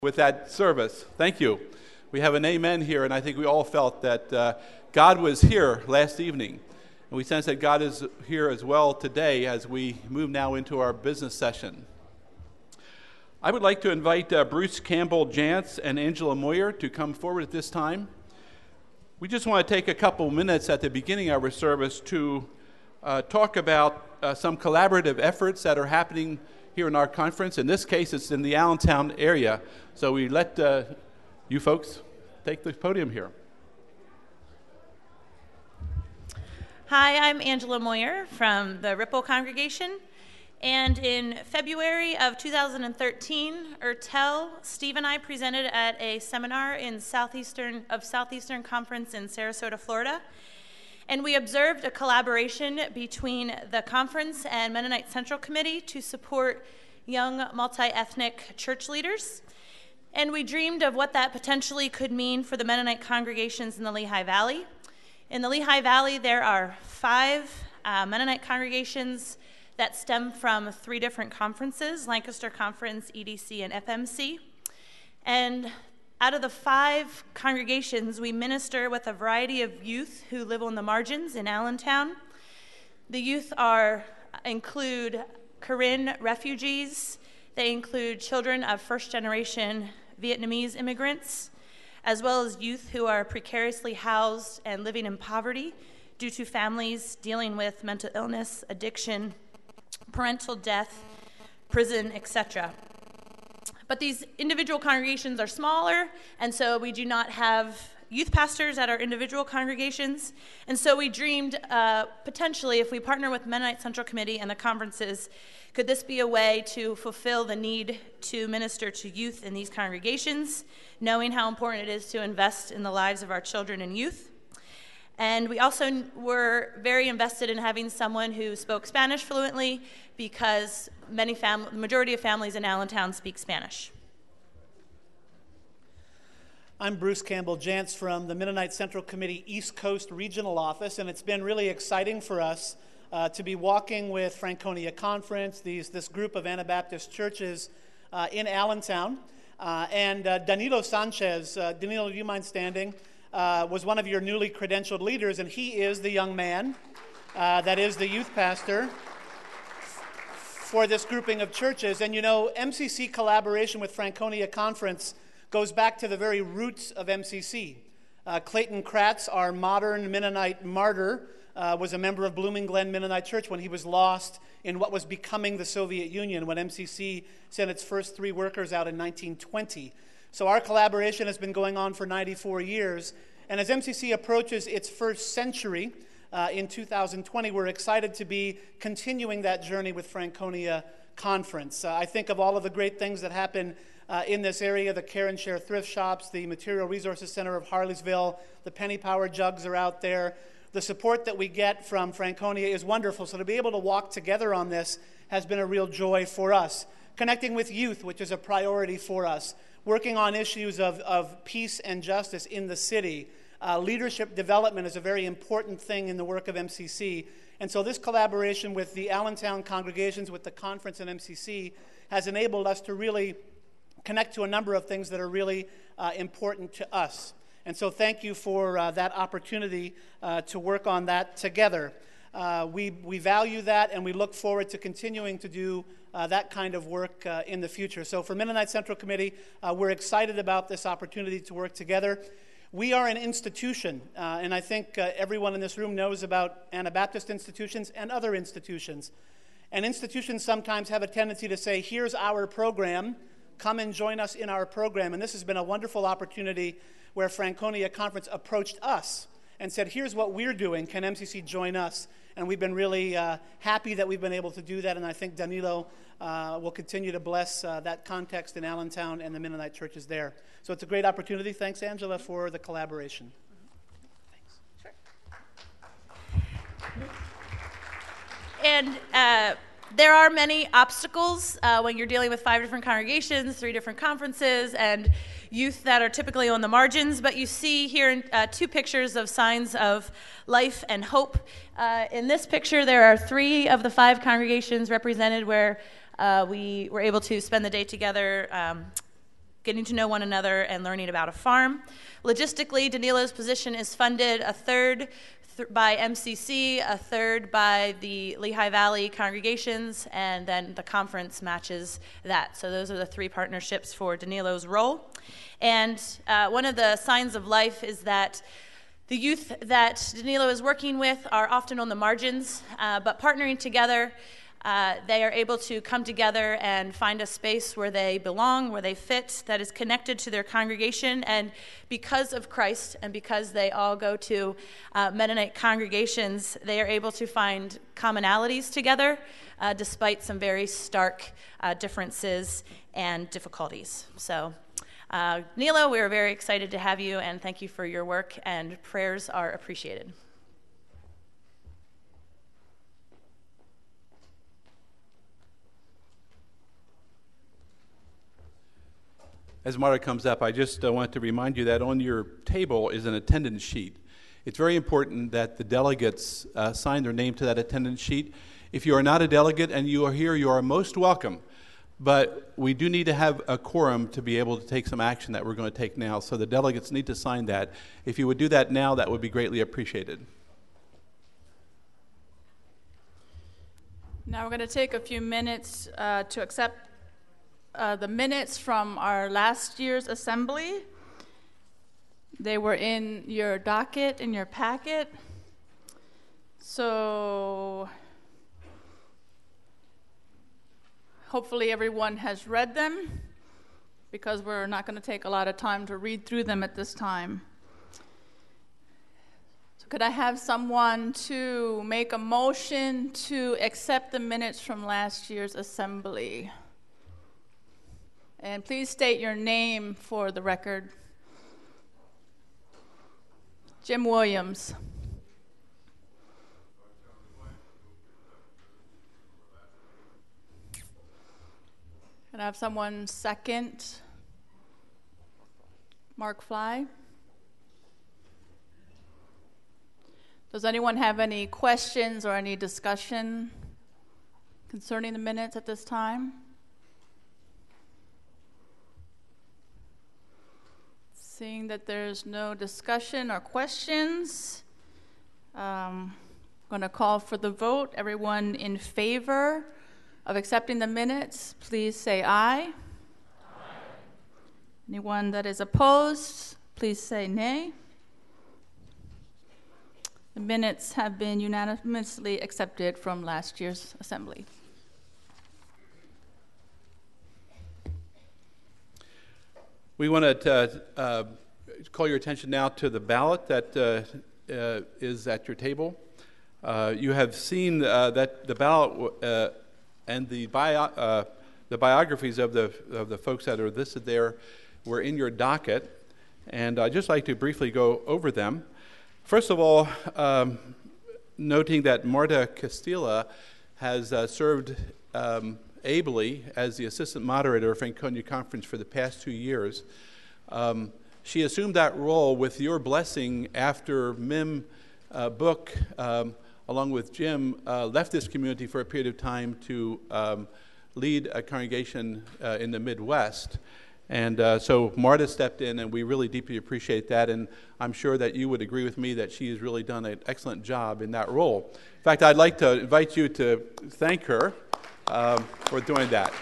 With that service. Thank you. We have an amen here, and I think we all felt that God was here last evening. And we sense that God is here as well today as we move now into our business session. I would like to invite Bruce Campbell Jantz and Angela Moyer to come forward at this time. We just want to take a couple minutes at the beginning of our service to talk about some collaborative efforts that are happening here in our conference. In this case, it's in the Allentown area. So we let you folks take the podium here. Hi, I'm Angela Moyer from the Ripple Congregation. And in February of 2013, Steve and I presented at a seminar in Southeastern Conference in Sarasota, Florida. And we observed a collaboration between the conference and Mennonite Central Committee to support young multi-ethnic church leaders. And we dreamed of what that potentially could mean for the Mennonite congregations in the Lehigh Valley. In the Lehigh Valley, there are 5 Mennonite congregations that stem from 3 different conferences: Lancaster Conference, EDC, and FMC. And out of the 5 congregations, we minister with a variety of youth who live on the margins in Allentown. The youth include Karen refugees. They include children of first-generation Vietnamese immigrants, as well as youth who are precariously housed and living in poverty due to families dealing with mental illness, addiction, parental death, prison, etc. But these individual congregations are smaller, and so we do not have youth pastors at our individual congregations. And so we dreamed potentially, if we partner with Mennonite Central Committee and the conferences, could this be a way to fulfill the need to minister to youth in these congregations, knowing how important it is to invest in the lives of our children and youth. And we also were very invested in having someone who spoke Spanish fluently, because the majority of families in Allentown speak Spanish. I'm Bruce Campbell Jantz from the Mennonite Central Committee East Coast Regional Office, and it's been really exciting for us to be walking with Franconia Conference, this group of Anabaptist churches in Allentown. And Danilo Sanchez, Danilo, do you mind standing? Was one of your newly credentialed leaders, and he is the young man that is the youth pastor for this grouping of churches. And you know, MCC collaboration with Franconia Conference goes back to the very roots of MCC. Clayton Kratz, our modern Mennonite martyr, was a member of Blooming Glen Mennonite Church when he was lost in what was becoming the Soviet Union, when MCC sent its first 3 workers out in 1920. So our collaboration has been going on for 94 years. And as MCC approaches its first century in 2020, we're excited to be continuing that journey with Franconia Conference. I think of all of the great things that happen in this area: the Care and Share thrift shops, the Material Resources Center of Harleysville, the Penny Power jugs are out there. The support that we get from Franconia is wonderful. So to be able to walk together on this has been a real joy for us. Connecting with youth, which is a priority for us. Working on issues of peace and justice in the city. Leadership development is a very important thing in the work of MCC. And so this collaboration with the Allentown congregations, with the conference and MCC, has enabled us to really connect to a number of things that are really important to us. And so thank you for that opportunity to work on that together. We value that, and we look forward to continuing to do that kind of work in the future. So for Mennonite Central Committee, we're excited about this opportunity to work together. We are an institution, and I think everyone in this room knows about Anabaptist institutions and other institutions. And institutions sometimes have a tendency to say, here's our program, come and join us in our program. And this has been a wonderful opportunity where Franconia Conference approached us and said, here's what we're doing, can MCC join us? And we've been really happy that we've been able to do that, and I think Danilo will continue to bless that context in Allentown and the Mennonite churches there. So it's a great opportunity. Thanks, Angela, for the collaboration. Thanks. Sure. And there are many obstacles when you're dealing with 5 different congregations, 3 different conferences, and youth that are typically on the margins. But you see here 2 pictures of signs of life and hope. In this picture, there are 3 of the 5 congregations represented where we were able to spend the day together getting to know one another and learning about a farm. Logistically, Danilo's position is funded a third by MCC, a third by the Lehigh Valley congregations, and then the conference matches that. So those are the three partnerships for Danilo's role. And one of the signs of life is that the youth that Danilo is working with are often on the margins, but partnering together, they are able to come together and find a space where they belong, where they fit, that is connected to their congregation. And because of Christ and because they all go to Mennonite congregations, they are able to find commonalities together despite some very stark differences and difficulties. So, Danilo, we are very excited to have you, and thank you for your work, and prayers are appreciated. As Marta comes up, I just want to remind you that on your table is an attendance sheet. It's very important that the delegates sign their name to that attendance sheet. If you are not a delegate and you are here, you are most welcome. But we do need to have a quorum to be able to take some action that we're going to take now. So the delegates need to sign that. If you would do that now, that would be greatly appreciated. Now we're going to take a few minutes to accept the minutes from our last year's assembly. They were in your docket, in your packet. So hopefully everyone has read them, because we're not going to take a lot of time to read through them at this time. So could I have someone to make a motion to accept the minutes from last year's assembly? And please state your name for the record. Jim Williams. Can I have someone second? Mark Fly. Does anyone have any questions or any discussion concerning the minutes at this time? Seeing that there's no discussion or questions, I'm going to call for the vote. Everyone in favor of accepting the minutes, please say aye. Aye. Anyone that is opposed, please say nay. The minutes have been unanimously accepted from last year's assembly. We want to call your attention now to the ballot that is at your table. You have seen that the ballot and the biographies of the folks that are listed there were in your docket, and I'd just like to briefly go over them. First of all, noting that Marta Castilla has served ably as the assistant moderator of Franconia Conference for the past 2 years. She assumed that role with your blessing after Mim Book, along with Jim, left this community for a period of time to lead a congregation in the Midwest. And so Marta stepped in, and we really deeply appreciate that. And I'm sure that you would agree with me that she has really done an excellent job in that role. In fact, I'd like to invite you to thank her for doing that.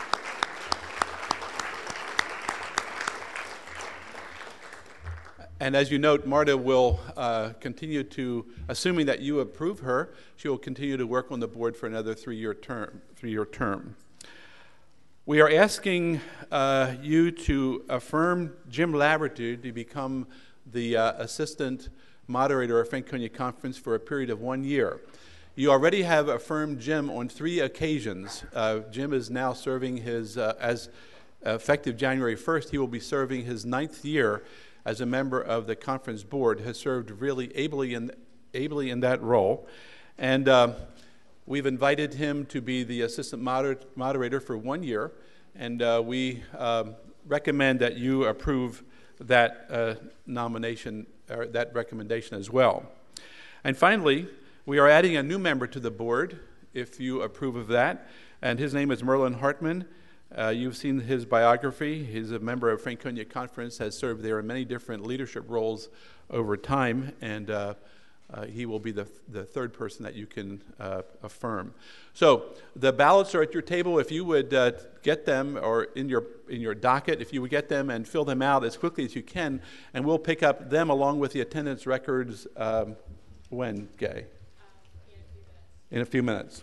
And as you note, Marta will continue to, assuming that you approve her, she will continue to work on the board for another three-year term. We are asking you to affirm Jim Laverty to become the assistant moderator of Franconia Conference for a period of 1 year. You already have affirmed Jim on 3 occasions. Jim is now serving his, as effective January 1st, he will be serving his 9th year as a member of the conference board, has served really ably in that role. And we've invited him to be the assistant moderator for 1 year, and we recommend that you approve that nomination, or that recommendation as well. And finally, we are adding a new member to the board, if you approve of that, and his name is Merlin Hartman. You've seen his biography. He's a member of Franconia Conference, has served there in many different leadership roles over time, and he will be the third person that you can affirm. So the ballots are at your table. If you would get them, or in your docket, if you would get them and fill them out as quickly as you can, and we'll pick up them along with the attendance records when, Gay? In a few minutes.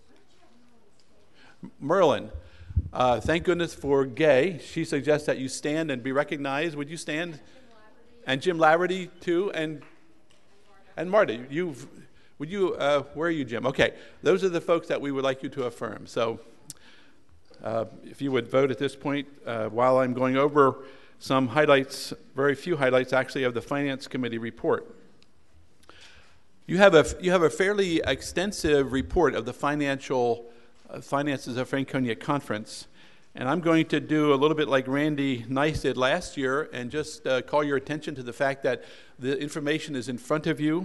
Merlin, thank goodness for Gay. She suggests that you stand and be recognized. Would you stand? And Jim Laverty, too, and Marty. Where are you, Jim? Okay, those are the folks that we would like you to affirm. So if you would vote at this point, while I'm going over some highlights, very few highlights actually, of the Finance Committee report. You have a fairly extensive report of the finances of Franconia Conference, and I'm going to do a little bit like Randy Nice did last year and just call your attention to the fact that the information is in front of you.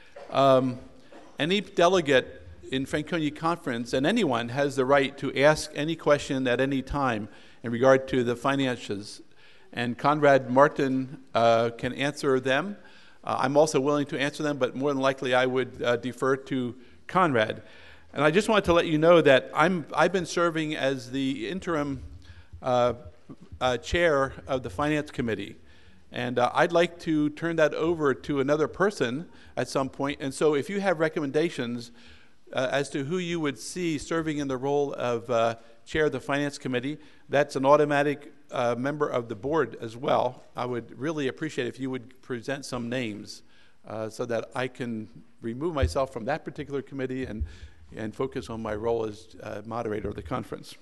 Any delegate in Franconia Conference, and anyone, has the right to ask any question at any time in regard to the finances, and Conrad Martin can answer them. I'm also willing to answer them, but more than likely I would defer to Conrad. And I just wanted to let you know that I've been serving as the interim chair of the Finance Committee. And I'd like to turn that over to another person at some point. And so if you have recommendations as to who you would see serving in the role of chair of the Finance Committee, that's an automatic member of the board as well. I would really appreciate if you would present some names so that I can remove myself from that particular committee and focus on my role as moderator of the conference.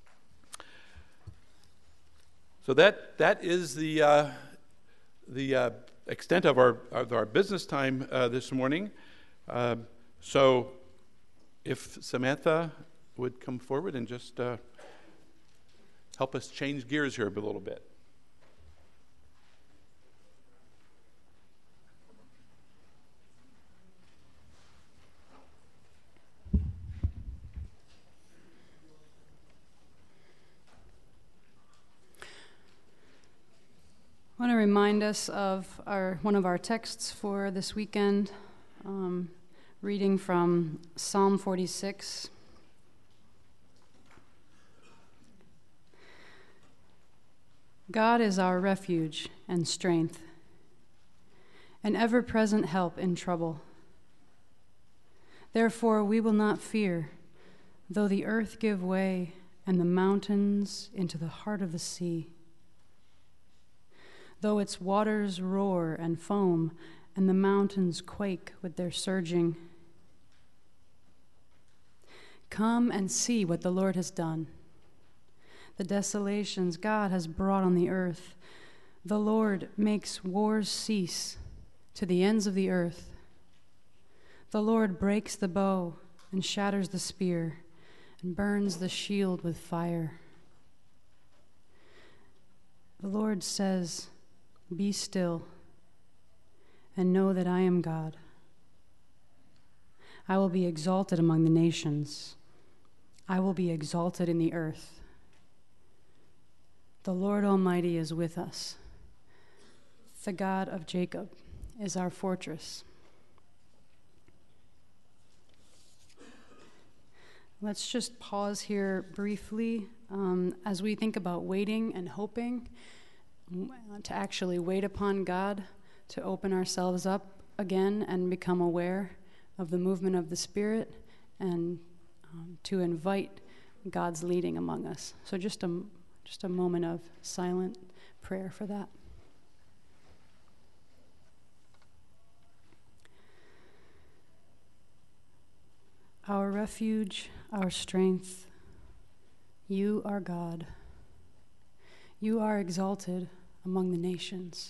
So that is the extent of our business time this morning. So if Samantha would come forward and just help us change gears here a little bit. I want to remind us of one of our texts for this weekend, reading from Psalm 46. God is our refuge and strength, an ever-present help in trouble. Therefore we will not fear, though the earth give way and the mountains into the heart of the sea. Though its waters roar and foam, and the mountains quake with their surging. Come and see what the Lord has done, the desolations God has brought on the earth. The Lord makes wars cease to the ends of the earth. The Lord breaks the bow and shatters the spear and burns the shield with fire. The Lord says, "Be still and know that I am God. I will be exalted among the nations. I will be exalted in the earth. The Lord Almighty is with us. The God of Jacob is our fortress." Let's just pause here briefly as we think about waiting and hoping to actually wait upon God, to open ourselves up again and become aware of the movement of the Spirit, and to invite God's leading among us. So just a moment of silent prayer for that. Our refuge, our strength, you are God. You are exalted among the nations.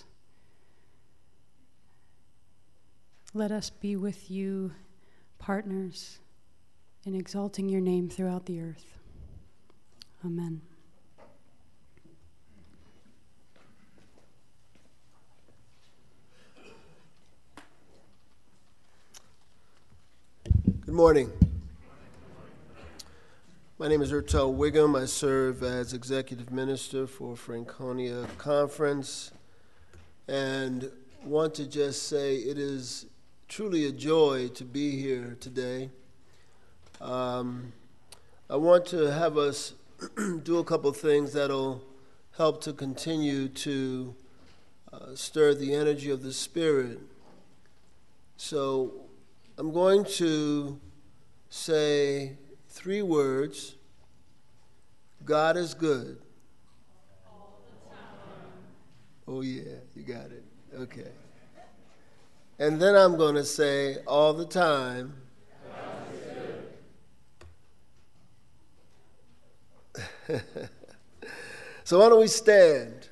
Let us be with you, partners, in exalting your name throughout the earth. Amen. Good morning. My name is Ertel Wiggum. I serve as Executive Minister for Franconia Conference, and want to just say it is truly a joy to be here today. I want to have us do a couple things that'll help to continue to stir the energy of the Spirit. So I'm going to say 3 words. God is good. All the time. Oh yeah, you got it. Okay. And then I'm going to say all the time. God is good. So why don't we stand?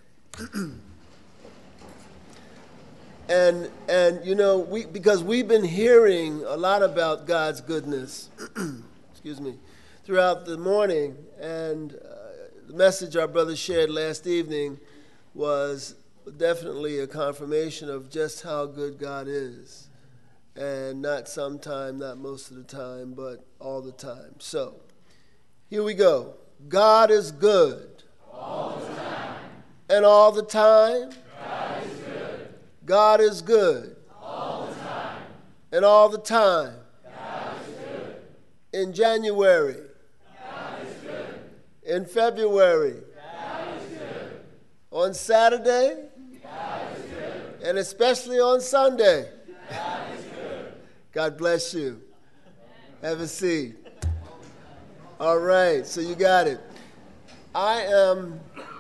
And you know, because we've been hearing a lot about God's goodness, excuse me, throughout the morning, and the message our brother shared last evening was definitely a confirmation of just how good God is, and not sometime, not most of the time, but all the time. So here we go. God is good. All the time. And all the time. God is good. God is good. All the time. And all the time. God is good. In January. God is good. In February. God is good. On Saturday. God is good. And especially on Sunday. God is good. God bless you. Have a seat. All right, so you got it. I am,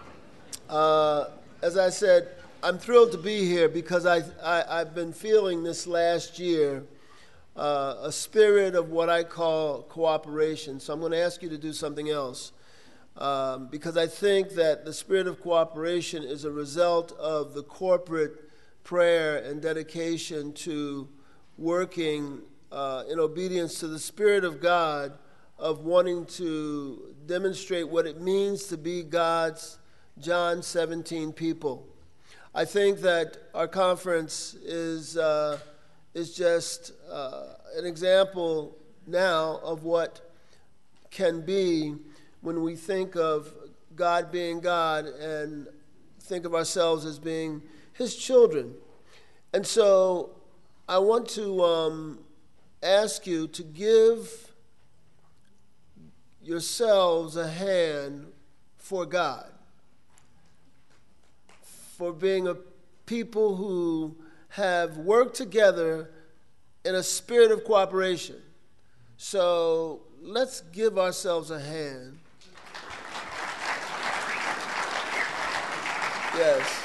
as I said, I'm thrilled to be here because I've been feeling this last year a spirit of what I call cooperation. So I'm going to ask you to do something else because I think that the spirit of cooperation is a result of the corporate prayer and dedication to working in obedience to the Spirit of God, of wanting to demonstrate what it means to be God's John 17 people. I think that our conference is just an example now of what can be when we think of God being God and think of ourselves as being His children. And so I want to ask you to give yourselves a hand for God, for being a people who have worked together in a spirit of cooperation. So let's give ourselves a hand. Yes.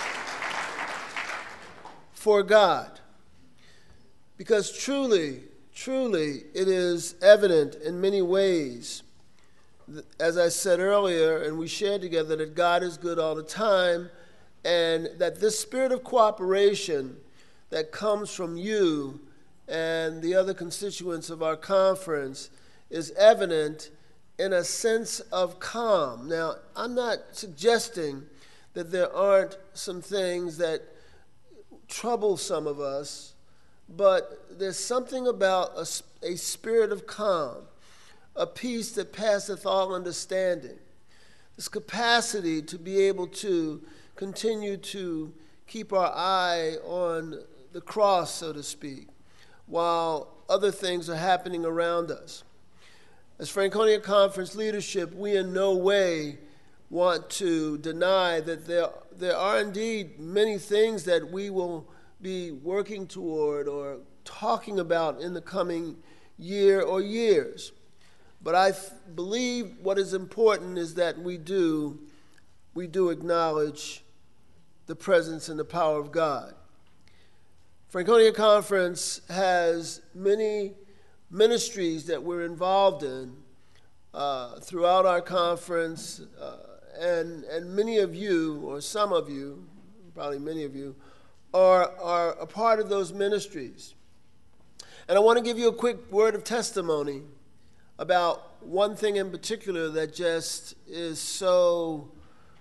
For God. Because truly, it is evident in many ways, as I said earlier, and we shared together, that God is good all the time, and that this spirit of cooperation that comes from you and the other constituents of our conference is evident in a sense of calm. Now, I'm not suggesting that there aren't some things that trouble some of us, but there's something about a spirit of calm, a peace that passeth all understanding, this capacity to be able to continue to keep our eye on the cross, so to speak, while other things are happening around us. As Franconia Conference leadership, we in no way want to deny that there are indeed many things that we will be working toward or talking about in the coming year or years. But I believe what is important is that we do acknowledge the presence and the power of God. Franconia Conference has many ministries that we're involved in throughout our conference, and many of you, or some of you, probably many of you, are a part of those ministries. And I want to give you a quick word of testimony about one thing in particular that just is so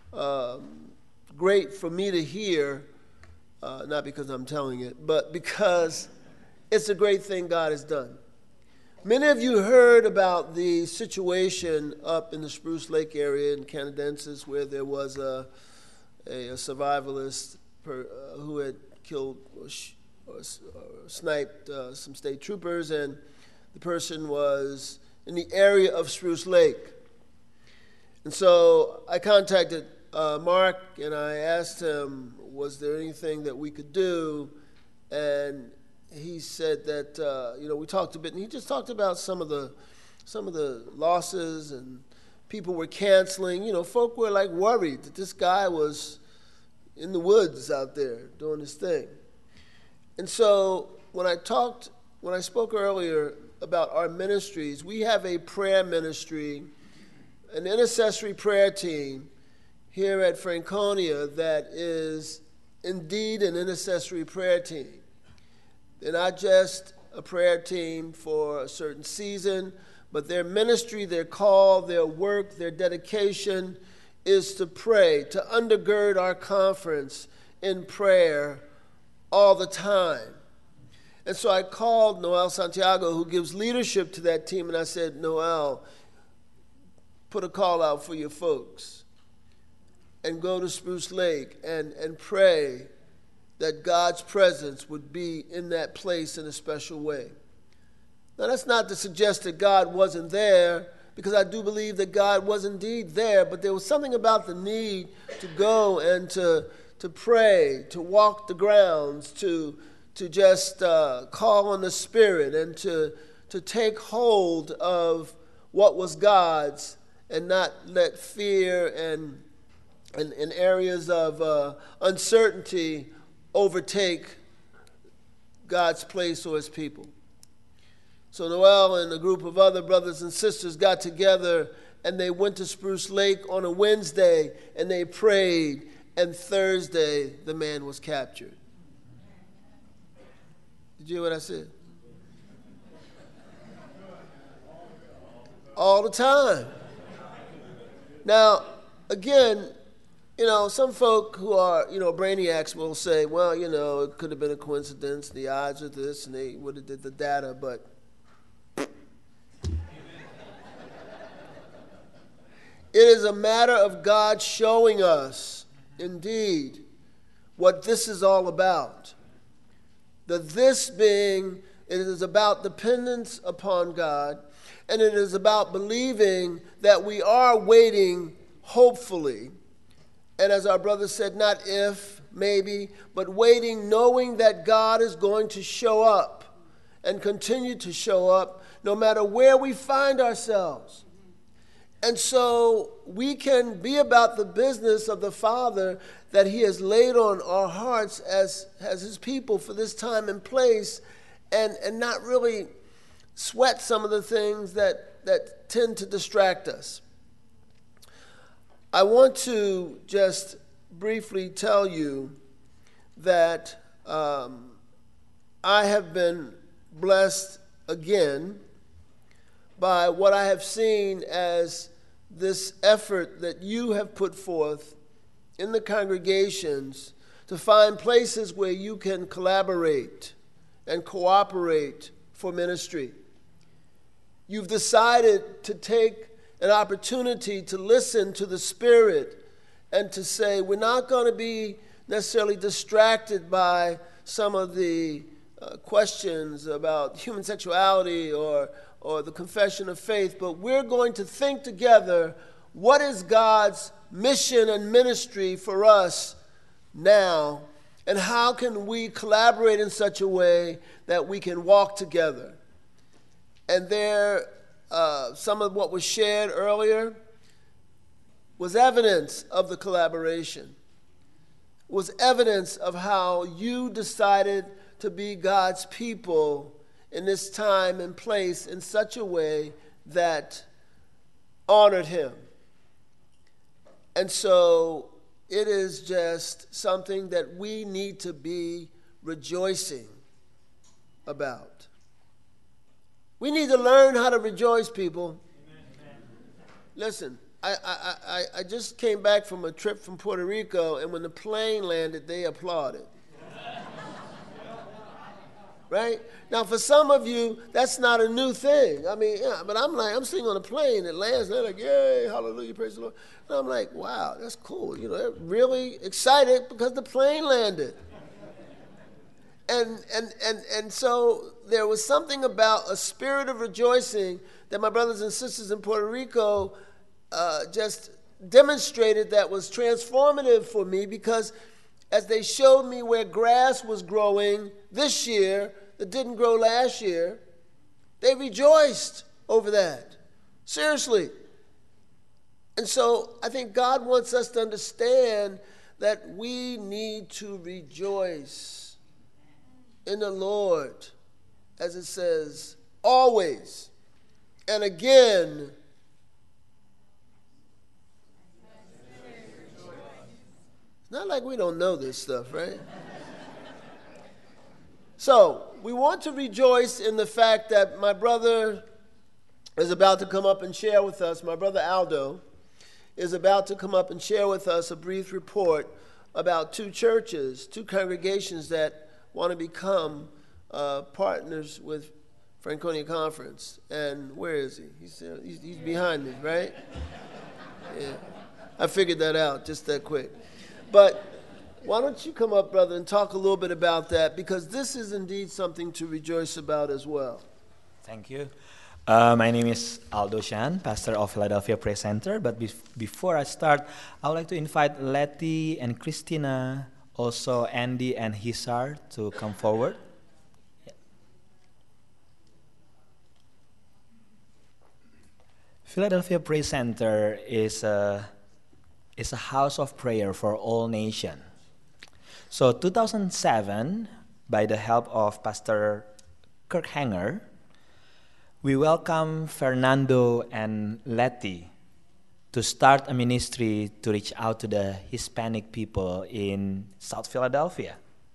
great for me to hear, not because I'm telling it, but because it's a great thing God has done. Many of you heard about the situation up in the Spruce Lake area in Canadensis where there was a survivalist who had killed or sniped some state troopers, and the person was in the area of Spruce Lake. And so I contacted Mark and I asked him, was there anything that we could do? And he said that, we talked a bit, and he just talked about some of the losses, and people were canceling. Folk were like worried that this guy was in the woods out there doing his thing. And so when I spoke earlier about our ministries, we have a prayer ministry, an intercessory prayer team here at Franconia that is indeed an intercessory prayer team. They're not just a prayer team for a certain season, but their ministry, their call, their work, their dedication is to pray, to undergird our conference in prayer all the time. And so I called Noel Santiago, who gives leadership to that team, and I said, Noel, put a call out for your folks and go to Spruce Lake and pray that God's presence would be in that place in a special way. Now, that's not to suggest that God wasn't there, because I do believe that God was indeed there, but there was something about the need to go and to pray, to walk the grounds, to just call on the Spirit and to take hold of what was God's and not let fear and areas of uncertainty overtake God's place or his people. So Noel and a group of other brothers and sisters got together and they went to Spruce Lake on a Wednesday and they prayed, and Thursday the man was captured. Did you hear what I said? All the time. Now, again, some folk who are, brainiacs will say, well, it could have been a coincidence, the odds are this, and they would have did the data, but it is a matter of God showing us, indeed, what this is all about. That this being, it is about dependence upon God, and it is about believing that we are waiting hopefully. And as our brother said, not if, maybe, but waiting, knowing that God is going to show up and continue to show up no matter where we find ourselves. And so we can be about the business of the Father that he has laid on our hearts as his people for this time and place, and not really sweat some of the things that tend to distract us. I want to just briefly tell you that I have been blessed again by what I have seen as this effort that you have put forth in the congregations to find places where you can collaborate and cooperate for ministry. You've decided to take an opportunity to listen to the Spirit and to say, we're not going to be necessarily distracted by some of the questions about human sexuality or the confession of faith, but we're going to think together, what is God's mission and ministry for us now, and how can we collaborate in such a way that we can walk together? And some of what was shared earlier was evidence of the collaboration, was evidence of how you decided to be God's people in this time and place in such a way that honored him. And so it is just something that we need to be rejoicing about. We need to learn how to rejoice, people. Amen. Listen, I just came back from a trip from Puerto Rico, and when the plane landed, they applauded. right? Now, for some of you, that's not a new thing. I mean, yeah, but I'm sitting on a plane that lands, and they're like, yay, hallelujah, praise the Lord. And I'm like, wow, that's cool. You know, they're really excited because the plane landed. And so there was something about a spirit of rejoicing that my brothers and sisters in Puerto Rico just demonstrated that was transformative for me, because as they showed me where grass was growing this year that didn't grow last year, they rejoiced over that. Seriously. And so I think God wants us to understand that we need to rejoice in the Lord, as it says, always. And again, it's not like we don't know this stuff, right? So, we want to rejoice in the fact that my brother is about to come up and share with us, my brother Aldo is about to come up and share with us a brief report about two churches, two congregations that want to become partners with Franconia Conference. And where is he? He's behind me, right? Yeah. I figured that out just that quick. But why don't you come up, brother, and talk a little bit about that, because this is indeed something to rejoice about as well. Thank you. My name is Aldo Shan, pastor of Philadelphia Praise Center. But before I start, I would like to invite Letty and Christina, also Andy and Hisar, to come forward. Philadelphia Praise Center is a house of prayer for all nations. So 2007, by the help of Pastor Kirk Hanger, we welcome Fernando and Letty to start a ministry to reach out to the Hispanic people in South Philadelphia.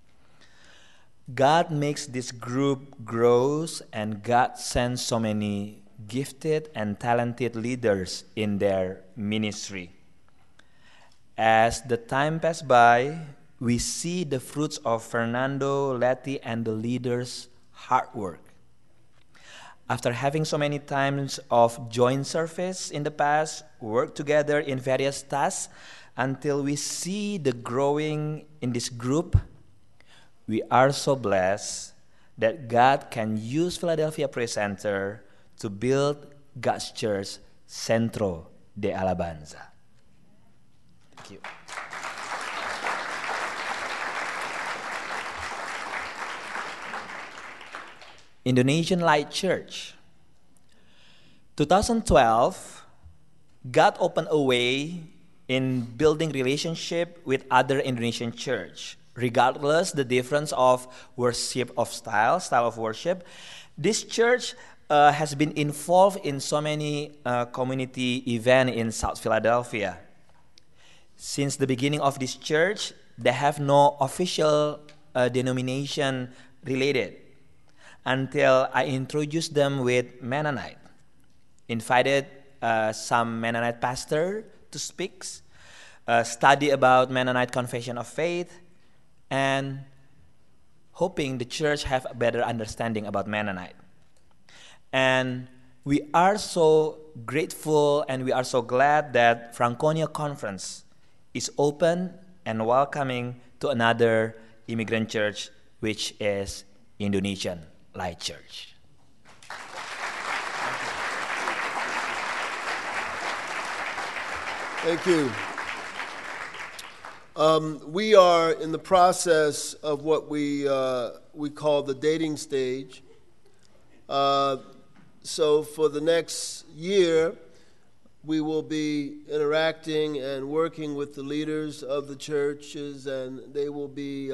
God makes this group grows, and God sends so many gifted and talented leaders in their ministry. As the time passed by, we see the fruits of Fernando, Letty, and the leaders' hard work. After having so many times of joint service in the past, work together in various tasks, until we see the growing in this group, we are so blessed that God can use Philadelphia Praise Center to build God's church, Centro de Alabanza. Thank you. Indonesian Light Church. 2012, God opened a way in building relationship with other Indonesian church. Regardless the difference of worship of style of worship, this church has been involved in so many community events in South Philadelphia. Since the beginning of this church, they have no official denomination related, until I introduced them with Mennonite. Invited some Mennonite pastor to speak, study about Mennonite Confession of Faith, and hoping the church have a better understanding about Mennonite. And we are so grateful and we are so glad that Franconia Conference is open and welcoming to another immigrant church, which is Indonesian Light Church. Thank you. We are in the process of what we call the dating stage. So for the next year, we will be interacting and working with the leaders of the churches, and they will be,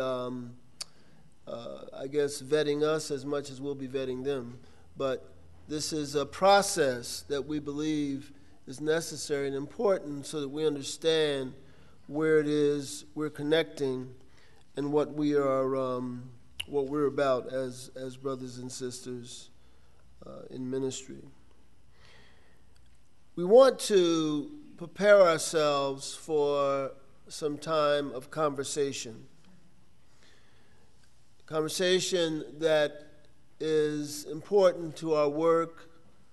vetting us as much as we'll be vetting them. But this is a process that we believe is necessary and important so that we understand where it is we're connecting and what we are, what we're about as brothers and sisters in ministry. We want to prepare ourselves for some time of conversation. Conversation that is important to our work,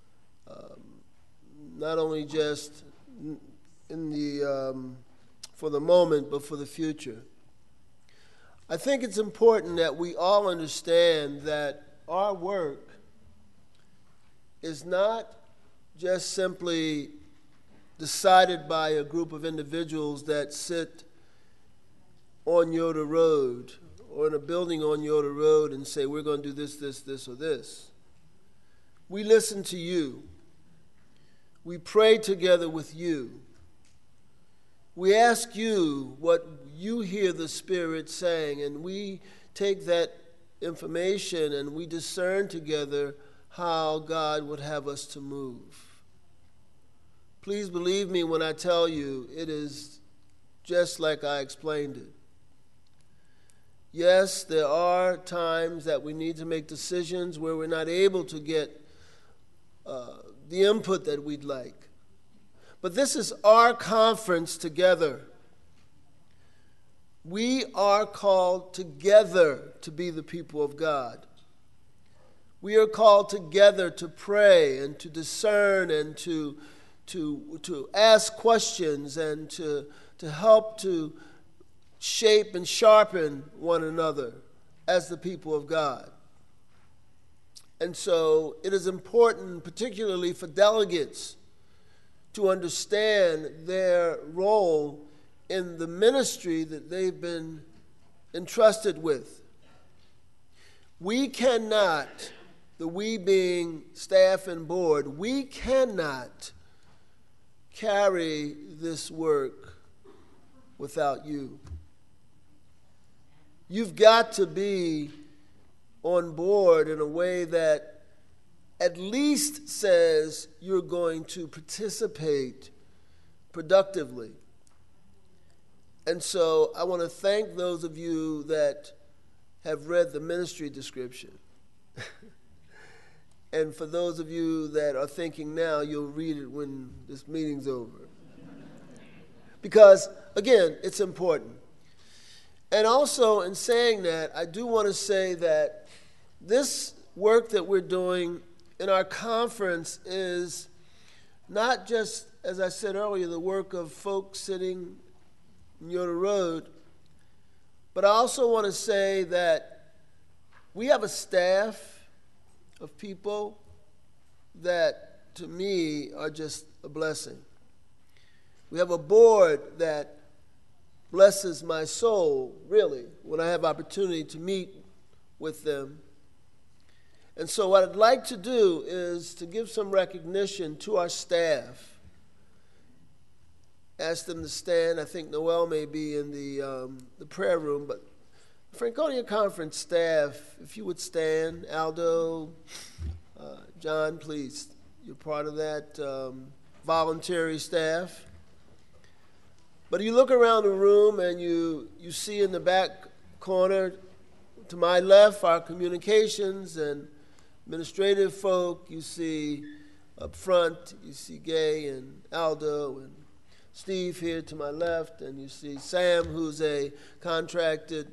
not only just in the for the moment, but for the future. I think it's important that we all understand that our work is not just simply decided by a group of individuals that sit on Yoder Road or in a building on Yoder Road and say, we're going to do this, this, this, or this. We listen to you. We pray together with you. We ask you what you hear the Spirit saying, and we take that information and we discern together how God would have us to move. Please believe me when I tell you it is just like I explained it. Yes, there are times that we need to make decisions where we're not able to get the input that we'd like. But this is our conference together. We are called together to be the people of God. We are called together to pray and to discern and to ask questions and to help to shape and sharpen one another as the people of God. And so it is important, particularly for delegates, to understand their role in the ministry that they've been entrusted with. We cannot, the we being staff and board, we cannot carry this work without you. You've got to be on board in a way that at least says you're going to participate productively. And so I want to thank those of you that have read the ministry description. And for those of you that are thinking now, you'll read it when this meeting's over. Because, again, it's important. And also, in saying that, I do want to say that this work that we're doing in our conference is not just, as I said earlier, the work of folks sitting in Yoder Road, but I also want to say that we have a staff of people that, to me, are just a blessing. We have a board that blesses my soul, really, when I have opportunity to meet with them. And so what I'd like to do is to give some recognition to our staff. Ask them to stand. I think Noel may be in the prayer room, but Franconia Conference staff, if you would stand. Aldo, John, please. You're part of that voluntary staff. But you look around the room and you see in the back corner to my left our communications and administrative folk. You see up front, you see Gay and Aldo and Steve here to my left, and you see Sam, who's a contracted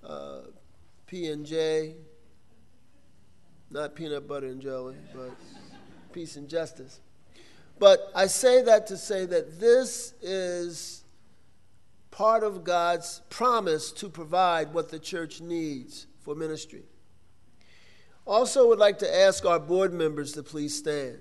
P&J, not peanut butter and jelly, but peace and justice. But I say that to say that this is part of God's promise to provide what the church needs for ministry. Also would like to ask our board members to please stand.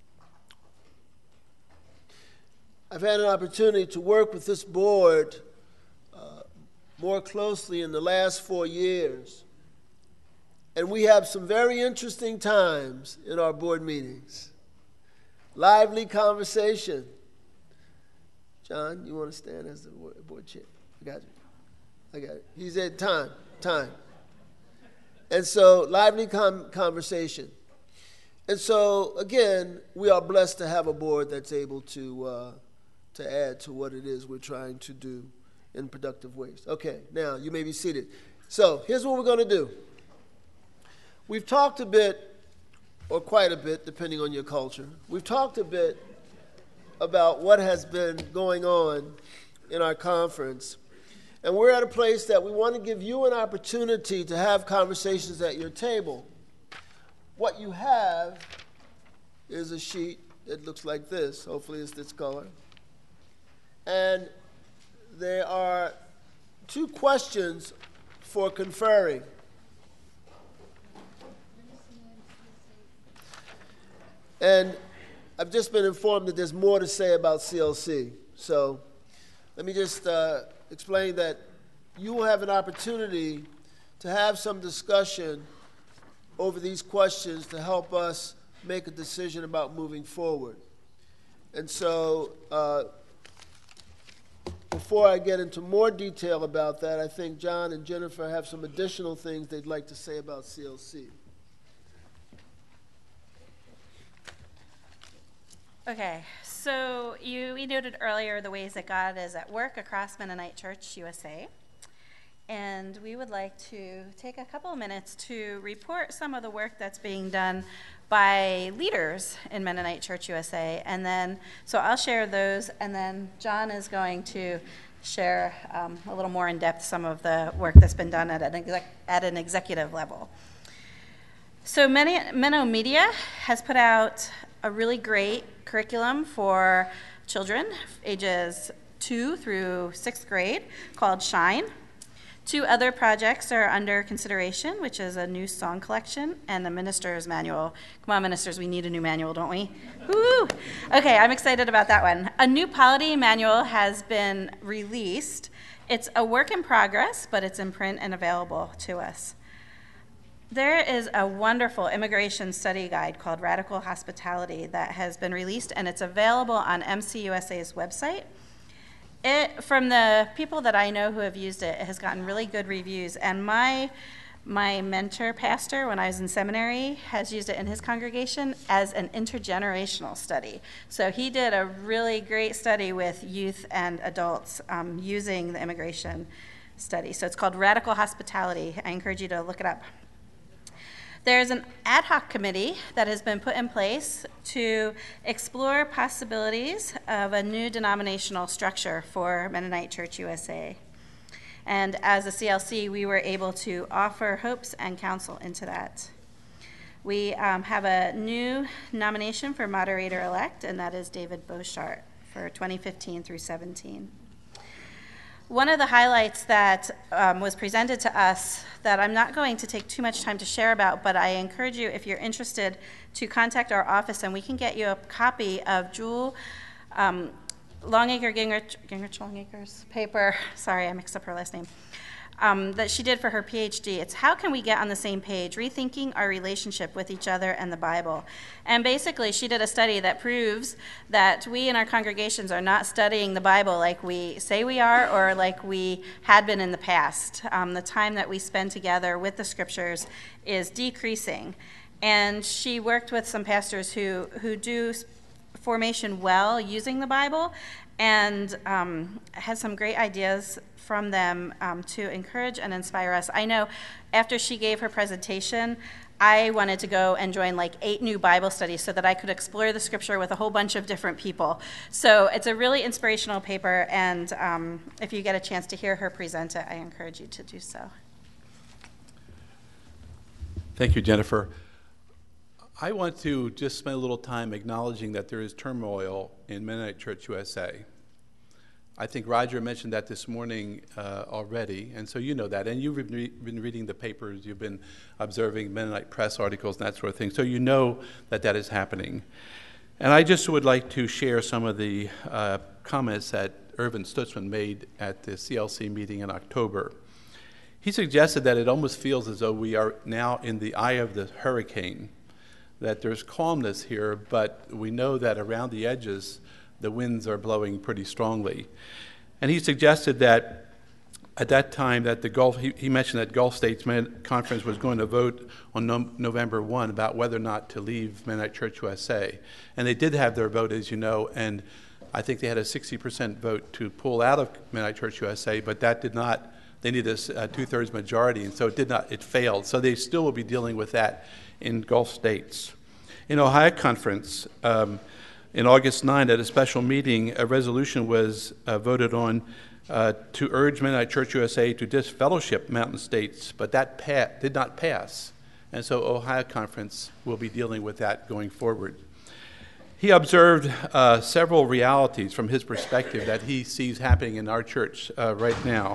I've had an opportunity to work with this board more closely in the last 4 years. And we have some very interesting times in our board meetings. Lively conversation. John, you want to stand as the board chair? I got it. He's at time. And so, lively conversation. And so, again, we are blessed to have a board that's able to add to what it is we're trying to do in productive ways. Okay, now you may be seated. So, here's what we're going to do. We've talked a bit, or quite a bit, depending on your culture. We've talked a bit about what has been going on in our conference. And we're at a place that we want to give you an opportunity to have conversations at your table. what you have is a sheet that looks like this. Hopefully it's this color. And there are 2 questions for conferring. And I've just been informed that there's more to say about CLC. So let me just explain that you will have an opportunity to have some discussion over these questions to help us make a decision about moving forward. And so before I get into more detail about that, I think John and Jennifer have some additional things they'd like to say about CLC. Okay, so we noted earlier the ways that God is at work across Mennonite Church USA. And we would like to take a couple of minutes to report some of the work that's being done by leaders in Mennonite Church USA. And then, so I'll share those, and then John is going to share a little more in depth some of the work that's been done at an executive level. So Menno Media has put out a really great curriculum for children ages 2 through 6th grade called Shine. 2 other projects are under consideration, which is a new song collection and the minister's manual. Come on, ministers, we need a new manual, don't we? Woo! Okay, I'm excited about that one. A new polity manual has been released. It's a work in progress, but it's in print and available to us. There is a wonderful immigration study guide called Radical Hospitality that has been released, and it's available on MCUSA's website. From the people that I know who have used it, it has gotten really good reviews. And my mentor pastor, when I was in seminary, has used it in his congregation as an intergenerational study. So he did a really great study with youth and adults using the immigration study. So it's called Radical Hospitality. I encourage you to look it up. There's an ad hoc committee that has been put in place to explore possibilities of a new denominational structure for Mennonite Church USA. And as a CLC, we were able to offer hopes and counsel into that. We have a new nomination for moderator-elect, and that is David Beauchart for 2015 through 17. One of the highlights that was presented to us that I'm not going to take too much time to share about, but I encourage you, if you're interested, to contact our office and we can get you a copy of Jewel Gingrich Longacre's paper. Sorry, I mixed up her last name. That she did for her PhD. It's How Can We Get on the Same Page? Rethinking Our Relationship with Each Other and the Bible. And basically, she did a study that proves that we in our congregations are not studying the Bible like we say we are or like we had been in the past. The time that we spend together with the scriptures is decreasing. And she worked with some pastors who do formation well using the Bible and has some great ideas from them to encourage and inspire us. I know after she gave her presentation, I wanted to go and join like 8 new Bible studies so that I could explore the scripture with a whole bunch of different people. So it's a really inspirational paper, and if you get a chance to hear her present it, I encourage you to do so. Thank you, Jennifer. I want to just spend a little time acknowledging that there is turmoil in Mennonite Church USA. I think Roger mentioned that this morning already, and so you know that. And you've been reading the papers, you've been observing Mennonite press articles and that sort of thing, so you know that that is happening. And I just would like to share some of the comments that Irvin Stutzman made at the CLC meeting in October. He suggested that it almost feels as though we are now in the eye of the hurricane, that there's calmness here, but we know that around the edges, the winds are blowing pretty strongly. And he suggested that at that time that he mentioned that Gulf States Conference was going to vote on November 1 about whether or not to leave Mennonite Church USA. And they did have their vote, as you know, and I think they had a 60% vote to pull out of Mennonite Church USA, but that did not, they needed a 2/3 majority, and so it failed. So they still will be dealing with that in Gulf States. In Ohio Conference, in August 9, at a special meeting, a resolution was voted on to urge Mennonite Church USA to disfellowship Mountain States, but that did not pass. And so Ohio Conference will be dealing with that going forward. He observed several realities from his perspective that he sees happening in our church right now.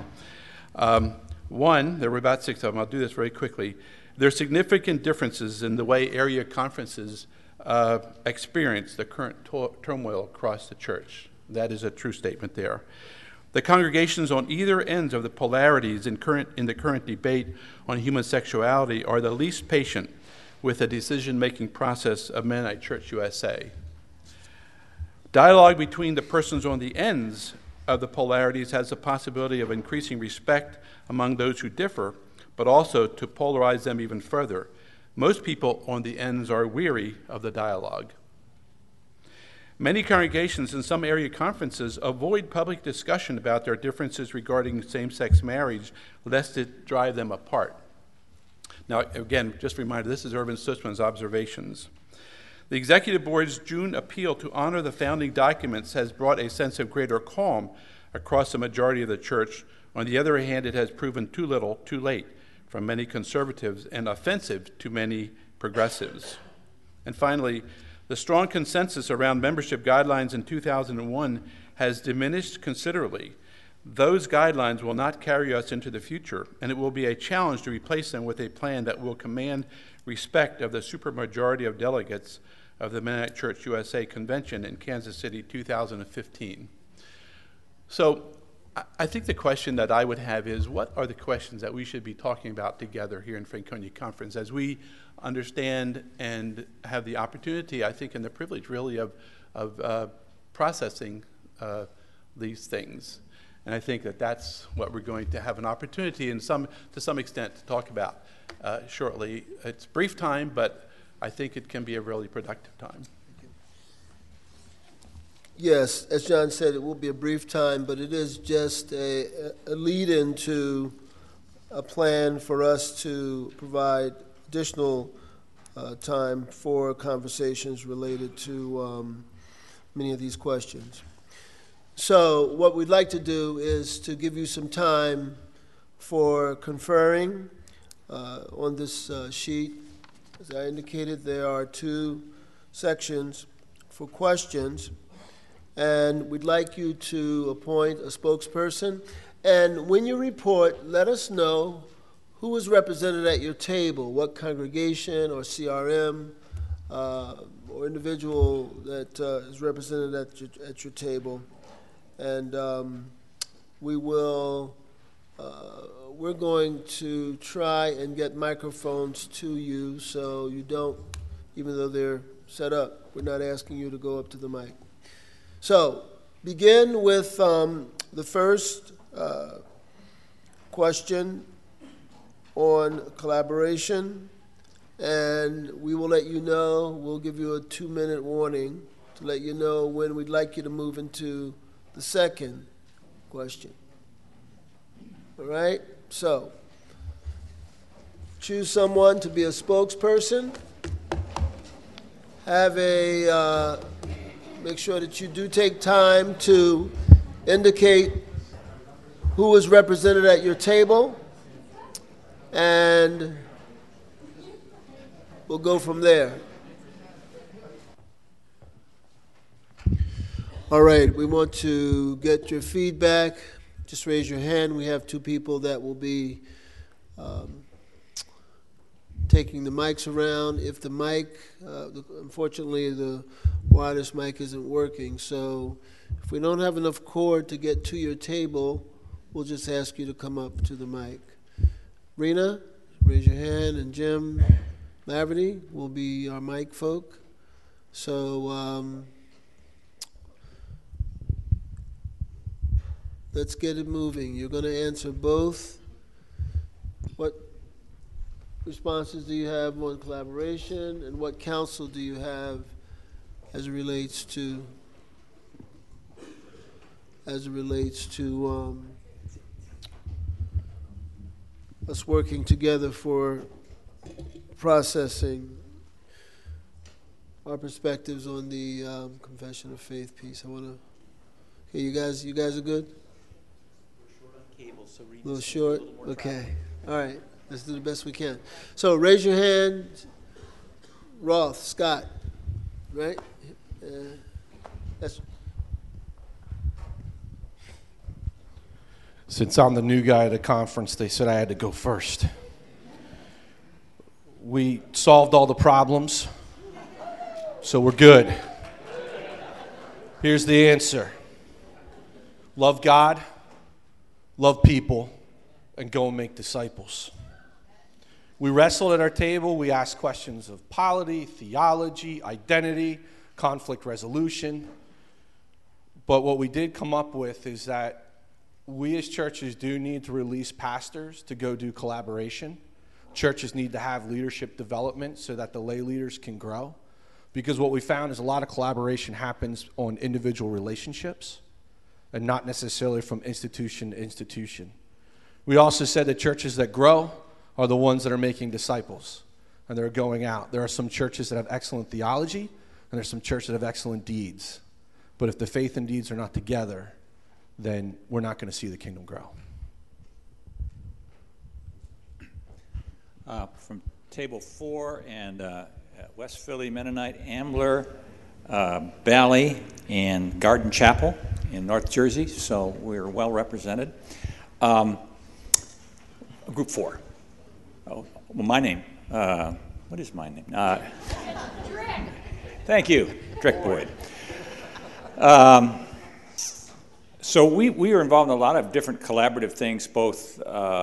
One, there were about 6 of them. I'll do this very quickly. There are significant differences in the way area conferences experience the current turmoil across the church. That is a true statement there. The congregations on either ends of the polarities in the current debate on human sexuality are the least patient with the decision-making process of Mennonite Church USA. Dialogue between the persons on the ends of the polarities has the possibility of increasing respect among those who differ, but also to polarize them even further. Most people on the ends are weary of the dialogue. Many congregations in some area conferences avoid public discussion about their differences regarding same-sex marriage, lest it drive them apart. Now, again, just a reminder, this is Irvin Sussman's observations. The Executive Board's June appeal to honor the founding documents has brought a sense of greater calm across the majority of the church. On the other hand, it has proven too little, too late from many conservatives and offensive to many progressives. And finally, the strong consensus around membership guidelines in 2001 has diminished considerably. Those guidelines will not carry us into the future, and it will be a challenge to replace them with a plan that will command respect of the supermajority of delegates of the Mennonite Church USA Convention in Kansas City 2015. So I think the question that I would have is, what are the questions that we should be talking about together here in Franconia Conference as we understand and have the opportunity, I think, and the privilege really of processing these things. And I think that that's what we're going to have an opportunity to some extent to talk about shortly. It's brief time, but I think it can be a really productive time. Yes, as John said, it will be a brief time, but it is just a lead-in to a plan for us to provide additional time for conversations related to many of these questions. So what we'd like to do is to give you some time for conferring on this sheet. As I indicated, there are 2 sections for questions, and we'd like you to appoint a spokesperson. And when you report, let us know who is represented at your table, what congregation or CRM or individual that is represented at your table. And we're going to try and get microphones to you so you don't, even though they're set up, we're not asking you to go up to the mic. So begin with the first question on collaboration, and we will let you know, we'll give you a 2-minute warning to let you know when we'd like you to move into the second question. All right? So, choose someone to be a spokesperson. Make sure that you do take time to indicate who is represented at your table, and we'll go from there. All right, we want to get your feedback. Just raise your hand. We have 2 people that will be taking the mics around. If the mic, unfortunately, the wireless mic isn't working, so if we don't have enough cord to get to your table, we'll just ask you to come up to the mic. Rena, raise your hand, and Jim Laverty will be our mic folk. So let's get it moving. You're going to answer both. What responses do you have on collaboration, and what counsel do you have as it relates to us working together for processing our perspectives on the Confession of Faith piece? I want to. Okay, you guys are good. We're short on cable, so a little short. Okay. All right. Let's do the best we can. So raise your hand. Roth, Scott, right? That's. Since I'm the new guy at the conference, they said I had to go first. We solved all the problems, so we're good. Here's the answer. Love God, love people, and go and make disciples. We wrestled at our table. We asked questions of polity, theology, identity, conflict resolution. But what we did come up with is that we as churches do need to release pastors to go do collaboration. Churches need to have leadership development so that the lay leaders can grow. Because what we found is a lot of collaboration happens on individual relationships and not necessarily from institution to institution. We also said that churches that grow are the ones that are making disciples and they're going out. There are some churches that have excellent theology and there's some churches that have excellent deeds. But if the faith and deeds are not together, then we're not going to see the kingdom grow. From Table 4 and West Philly Mennonite, Ambler, Valley, and Garden Chapel in North Jersey, so we're well represented. Group 4. Oh, well, my name. What is my name? Thank you, Drick Boyd. So we are involved in a lot of different collaborative things, both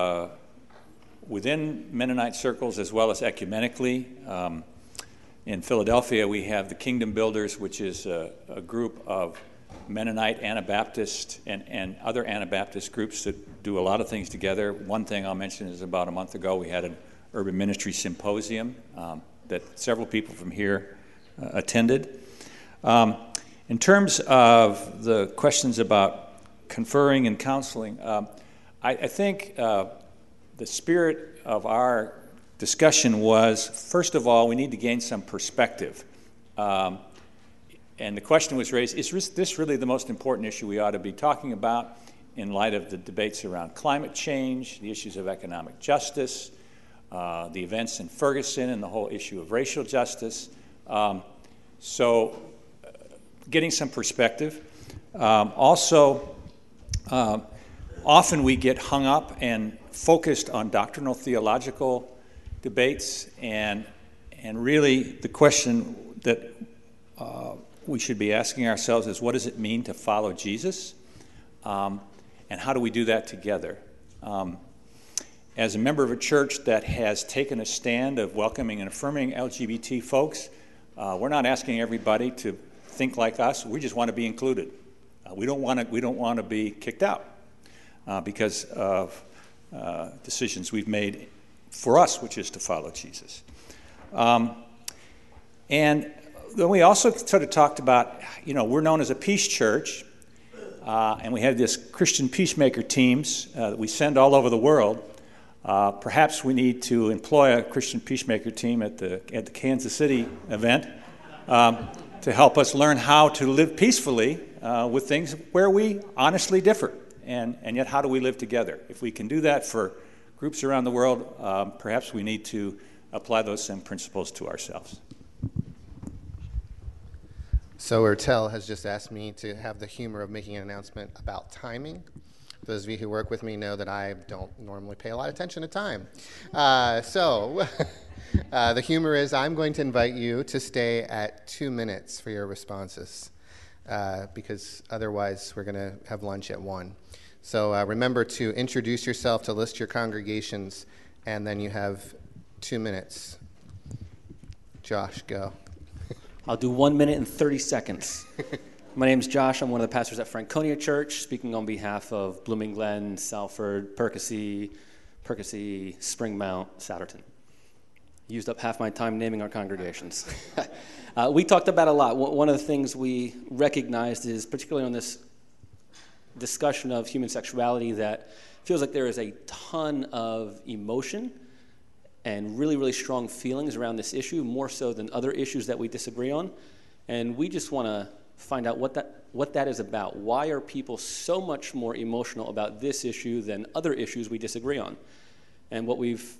within Mennonite circles as well as ecumenically. In Philadelphia, we have the Kingdom Builders, which is a group of Mennonite, Anabaptist, and other Anabaptist groups that do a lot of things together. One thing I'll mention is about a month ago, we had an urban ministry symposium that several people from here attended. In terms of the questions about conferring and counseling, I think the spirit of our discussion was, first of all, we need to gain some perspective. And the question was raised, is this really the most important issue we ought to be talking about in light of the debates around climate change, the issues of economic justice, the events in Ferguson and the whole issue of racial justice? So getting some perspective. Also, often we get hung up and focused on doctrinal theological debates, and really the question that we should be asking ourselves is, what does it mean to follow Jesus? And how do we do that together? As a member of a church that has taken a stand of welcoming and affirming LGBT folks, we're not asking everybody to think like us. We just want to be included. We don't want to be kicked out because of decisions we've made for us, which is to follow Jesus. And then we also sort of talked about, we're known as a peace church, and we have this Christian peacemaker teams that we send all over the world. Perhaps we need to employ a Christian peacemaker team at the Kansas City event to help us learn how to live peacefully with things where we honestly differ, and yet how do we live together? If we can do that for groups around the world, perhaps we need to apply those same principles to ourselves. So Ertel has just asked me to have the humor of making an announcement about timing. Those of you who work with me know that I don't normally pay a lot of attention to time. So the humor is I'm going to invite you to stay at 2 minutes for your responses because otherwise we're going to have lunch at 1. So remember to introduce yourself, to list your congregations, and then you have 2 minutes. Josh, go. I'll do 1 minute and 30 seconds. My name's Josh. I'm one of the pastors at Franconia Church, speaking on behalf of Blooming Glen, Salford, Percy, Springmount, Souderton. Used up half my time naming our congregations. We talked about a lot. One of the things we recognized is, particularly on this discussion of human sexuality, that feels like there is a ton of emotion and really, really strong feelings around this issue, more so than other issues that we disagree on. And we just want to find out what that is about. Why are people so much more emotional about this issue than other issues we disagree on? And what we've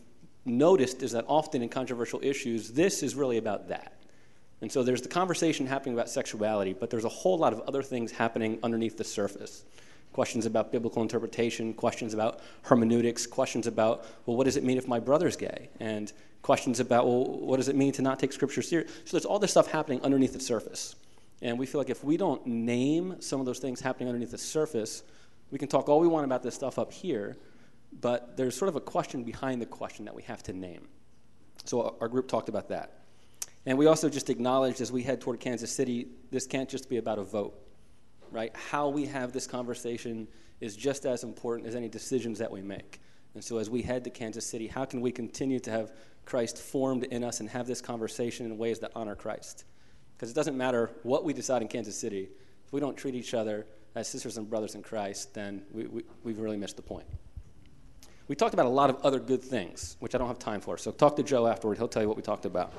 noticed is that often in controversial issues, this is really about that. And so there's the conversation happening about sexuality, but there's a whole lot of other things happening underneath the surface. Questions about biblical interpretation, questions about hermeneutics, questions about, well, what does it mean if my brother's gay? And questions about, well, what does it mean to not take Scripture serious? So there's all this stuff happening underneath the surface. And we feel like if we don't name some of those things happening underneath the surface, we can talk all we want about this stuff up here, but there's sort of a question behind the question that we have to name. So our group talked about that. And we also just acknowledged as we head toward Kansas City, this can't just be about a vote. Right? How we have this conversation is just as important as any decisions that we make. And so as we head to Kansas City, how can we continue to have Christ formed in us and have this conversation in ways that honor Christ? Because it doesn't matter what we decide in Kansas City. If we don't treat each other as sisters and brothers in Christ, then we've really missed the point. We talked about a lot of other good things, which I don't have time for. So talk to Joe afterward. He'll tell you what we talked about.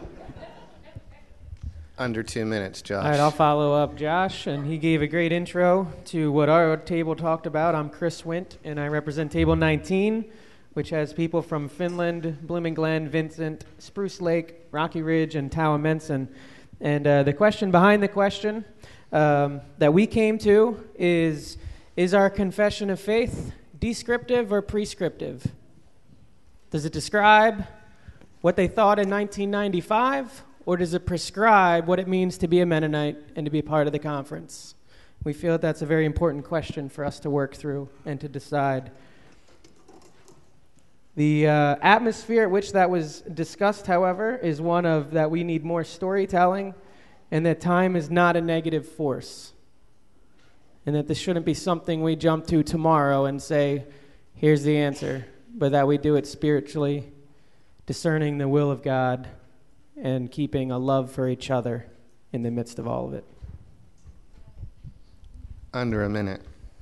Under 2 minutes, Josh. All right, I'll follow up Josh, and he gave a great intro to what our table talked about. I'm Chris Wint, and I represent Table 19, which has people from Finland, Blooming Glen, Vincent, Spruce Lake, Rocky Ridge, and Towamencin. And the question behind the question that we came to is our confession of faith descriptive or prescriptive? Does it describe what they thought in 1995? Or does it prescribe what it means to be a Mennonite and to be part of the conference? We feel that that's a very important question for us to work through and to decide. The atmosphere at which that was discussed, however, is one of that we need more storytelling and that time is not a negative force. And that this shouldn't be something we jump to tomorrow and say, here's the answer, but that we do it spiritually, discerning the will of God, and keeping a love for each other in the midst of all of it. Under a minute.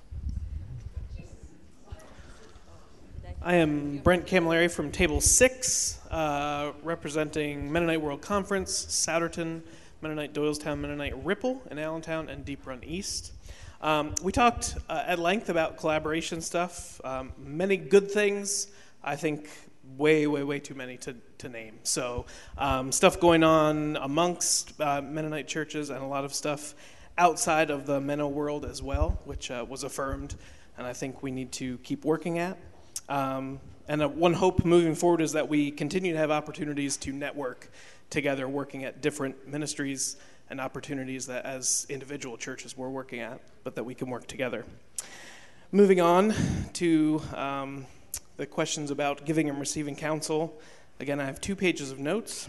I am Brent Camilleri from Table 6, representing Mennonite World Conference, Souderton, Mennonite Doylestown, Mennonite Ripple in Allentown, and Deep Run East. We talked at length about collaboration stuff, many good things, I think way too many to name. So stuff going on amongst Mennonite churches and a lot of stuff outside of the Menno world as well, which was affirmed and I think we need to keep working at. And one hope moving forward is that we continue to have opportunities to network together, working at different ministries and opportunities that as individual churches we're working at, but that we can work together. Moving on to the questions about giving and receiving counsel. Again, I have 2 pages of notes.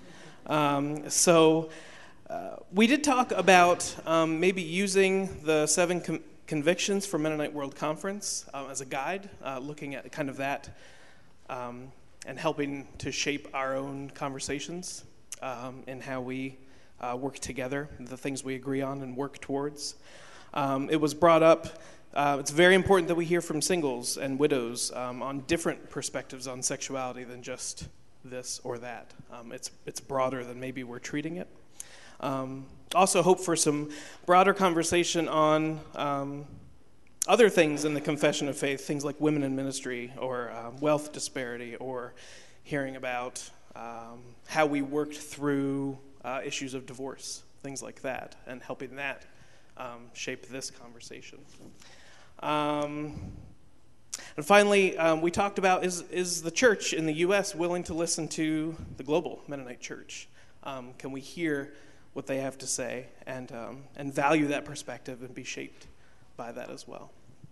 We did talk about maybe using the 7 convictions for Mennonite World Conference as a guide, looking at kind of that and helping to shape our own conversations and how we work together, the things we agree on and work towards. It was brought up. It's very important that we hear from singles and widows on different perspectives on sexuality than just this or that. It's broader than maybe we're treating it. Also hope for some broader conversation on other things in the confession of faith, things like women in ministry or wealth disparity, or hearing about how we worked through issues of divorce, things like that, and helping that shape this conversation. And finally, we talked about is the church in the U.S. willing to listen to the global Mennonite church? Can we hear what they have to say and value that perspective and be shaped by that as well?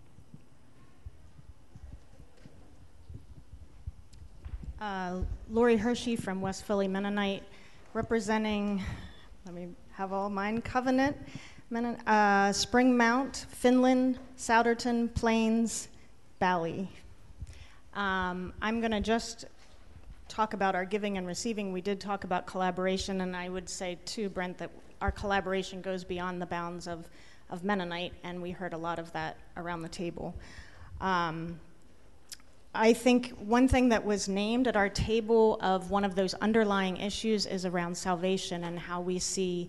Lori Hershey from West Philly Mennonite, representing, let me have all mine, Covenant, Spring Mount, Finland, Souderton, Plains, Bally. I'm going to just talk about our giving and receiving. We did talk about collaboration, and I would say too, Brent, that our collaboration goes beyond the bounds of Mennonite, and we heard a lot of that around the table. I think one thing that was named at our table of one of those underlying issues is around salvation and how we see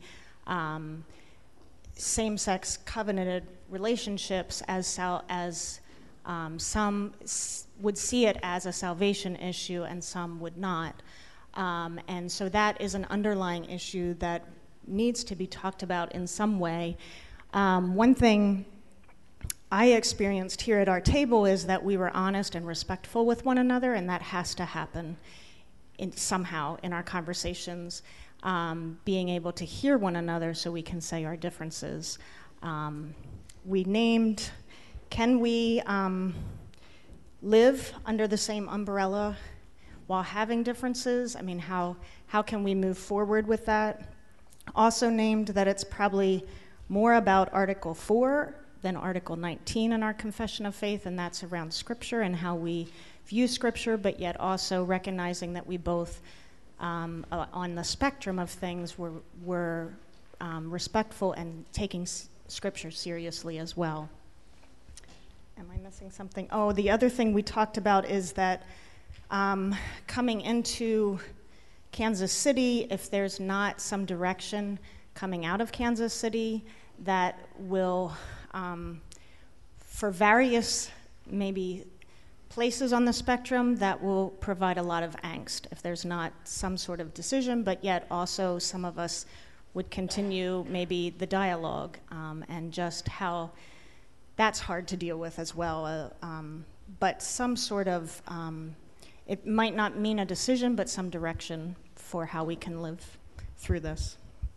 same-sex covenanted relationships as Some would see it as a salvation issue and some would not. And so that is an underlying issue that needs to be talked about in some way. One thing I experienced here at our table is that we were honest and respectful with one another, and that has to happen somehow in our conversations, being able to hear one another so we can say our differences. We named, can we live under the same umbrella while having differences? I mean, how can we move forward with that? Also named that it's probably more about Article 4 than Article 19 in our Confession of Faith, and that's around Scripture and how we view Scripture, but yet also recognizing that we both, on the spectrum of things, were respectful and taking Scripture seriously as well. Am I missing something? Oh, the other thing we talked about is that coming into Kansas City, if there's not some direction coming out of Kansas City that will, for various maybe places on the spectrum, that will provide a lot of angst if there's not some sort of decision, but yet also some of us would continue maybe the dialogue, and just how that's hard to deal with as well. But some sort of, it might not mean a decision, but some direction for how we can live through this.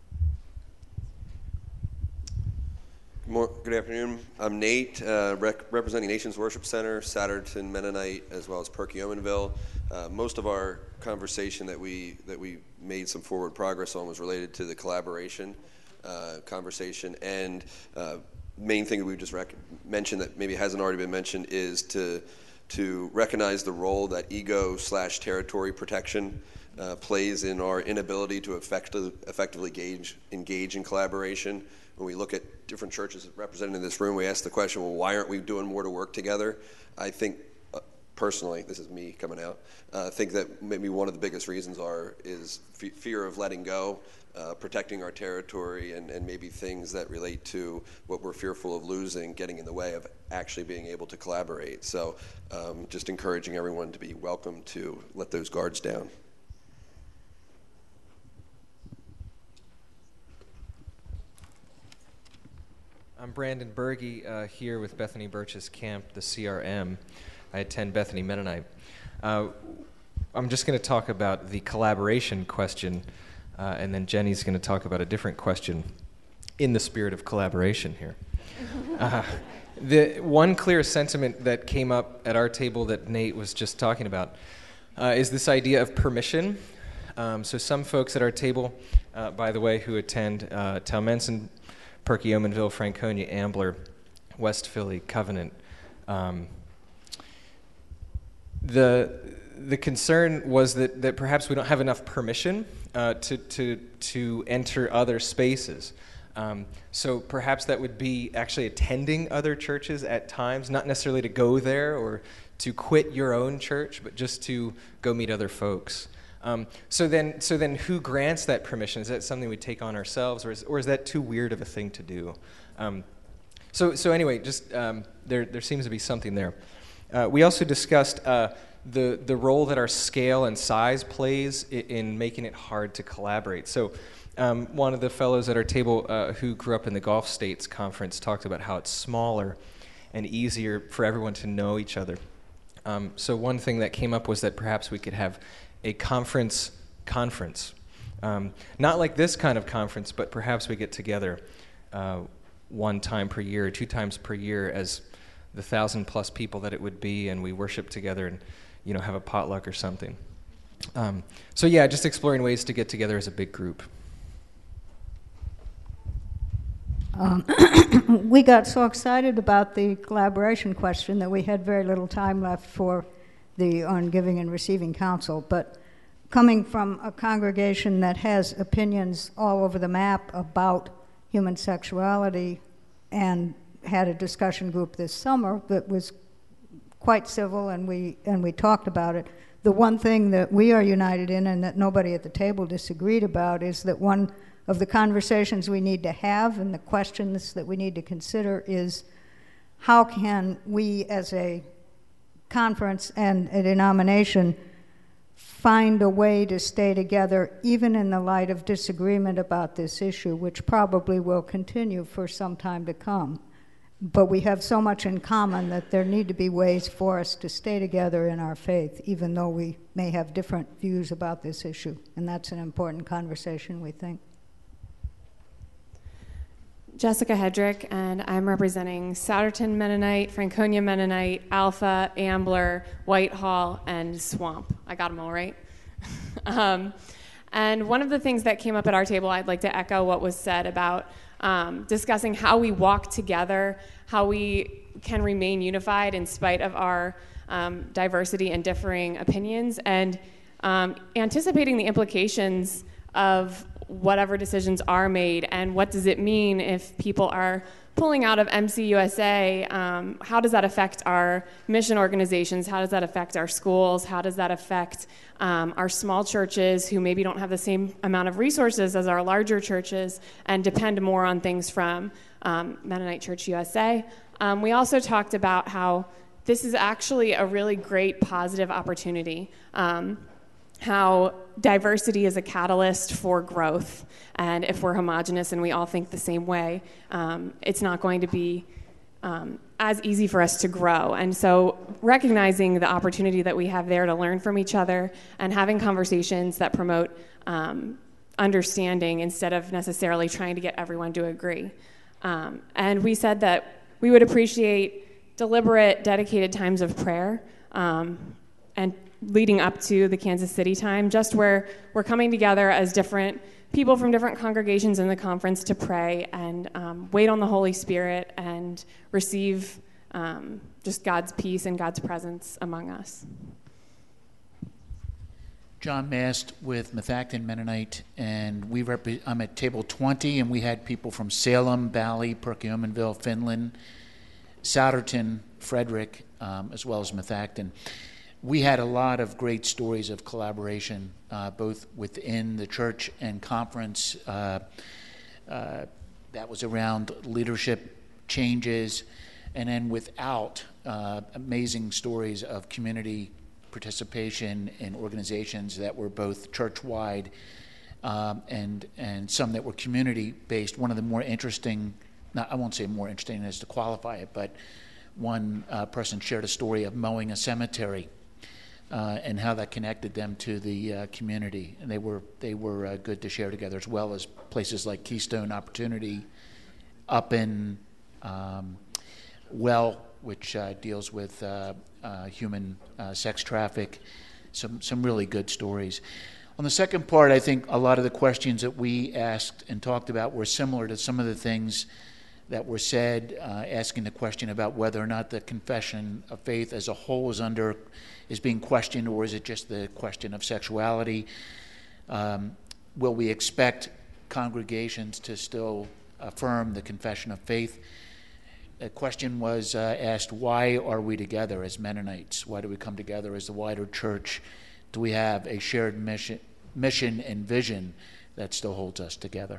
Good afternoon. I'm Nate, representing Nations Worship Center, Satterton Mennonite, as well as Perkiomenville. Most of our conversation that we made some forward progress on was related to the collaboration conversation, and main thing that we just mentioned that maybe hasn't already been mentioned is to recognize the role that ego/territory protection plays in our inability to effectively engage in collaboration. When we look at different churches represented in this room, we ask the question, well, why aren't we doing more to work together? I think, personally, this is me coming out, I think that maybe one of the biggest reasons is fear of letting go, protecting our territory, and maybe things that relate to what we're fearful of losing getting in the way of actually being able to collaborate. So just encouraging everyone to be welcome to let those guards down. I'm Brandon Berge, here with Bethany Birch's camp, the CRM. I attend Bethany Mennonite. I'm just going to talk about the collaboration question, and then Jenny's going to talk about a different question in the spirit of collaboration here. The one clear sentiment that came up at our table that Nate was just talking about is this idea of permission. So some folks at our table, by the way, who attend Talmenson, Perkiomenville, Franconia, Ambler, West Philly, Covenant. The concern was that perhaps we don't have enough permission to enter other spaces. So perhaps that would be actually attending other churches at times, not necessarily to go there or to quit your own church, but just to go meet other folks. So then who grants that permission? Is that something we take on ourselves, or is that too weird of a thing to do? So anyway, just there seems to be something there. We also discussed the role that our scale and size plays in making it hard to collaborate. So one of the fellows at our table who grew up in the Gulf States Conference talked about how it's smaller and easier for everyone to know each other. So one thing that came up was that perhaps we could have a conference, not like this kind of conference, but perhaps we get together one time per year, or 2 times per year as the 1,000+ people that it would be, and we worship together and have a potluck or something. So yeah, just exploring ways to get together as a big group. We got so excited about the collaboration question that we had very little time left for on giving and receiving counsel, but coming from a congregation that has opinions all over the map about human sexuality and had a discussion group this summer that was quite civil, and we talked about it. The one thing that we are united in and that nobody at the table disagreed about is that one of the conversations we need to have and the questions that we need to consider is how can we as a conference and a denomination find a way to stay together even in the light of disagreement about this issue, which probably will continue for some time to come. But we have so much in common that there need to be ways for us to stay together in our faith, even though we may have different views about this issue. And that's an important conversation, we think. Jessica Hedrick, and I'm representing Souderton Mennonite, Franconia Mennonite, Alpha, Ambler, Whitehall, and Swamp. I got them all right. And one of the things that came up at our table, I'd like to echo what was said about discussing how we walk together, how we can remain unified in spite of our diversity and differing opinions, and anticipating the implications of whatever decisions are made, and what does it mean if people are pulling out of MCUSA? How does that affect our mission organizations? How does that affect our schools? How does that affect our small churches who maybe don't have the same amount of resources as our larger churches and depend more on things from Mennonite Church USA? We also talked about how this is actually a really great positive opportunity. How diversity is a catalyst for growth, and if we're homogenous and we all think the same way, it's not going to be as easy for us to grow. And so recognizing the opportunity that we have there to learn from each other and having conversations that promote understanding instead of necessarily trying to get everyone to agree. And we said that we would appreciate deliberate, dedicated times of prayer and leading up to the Kansas City time, just where we're coming together as different people from different congregations in the conference to pray and wait on the Holy Spirit and receive just God's peace and God's presence among us. John Mast with Methacton Mennonite, and I'm at table 20, and we had people from Salem, Bally, Perkiomenville, Finland, Souderton, Frederick, as well as Methacton. We had a lot of great stories of collaboration, both within the church and conference. That was around leadership changes, and then without amazing stories of community participation in organizations that were both church-wide and some that were community-based. One of the more interesting, I won't say more interesting as to qualify it, but one person shared a story of mowing a cemetery and how that connected them to the community, and they were good to share together, as well as places like Keystone Opportunity up in which deals with human sex traffic. Some really good stories. On the second part, I think a lot of the questions that we asked and talked about were similar to some of the things that were said, asking the question about whether or not the confession of faith as a whole is being questioned, or is it just the question of sexuality? Will we expect congregations to still affirm the confession of faith? A question was asked, why are we together as Mennonites? Why do we come together as the wider church? Do we have a shared mission and vision that still holds us together?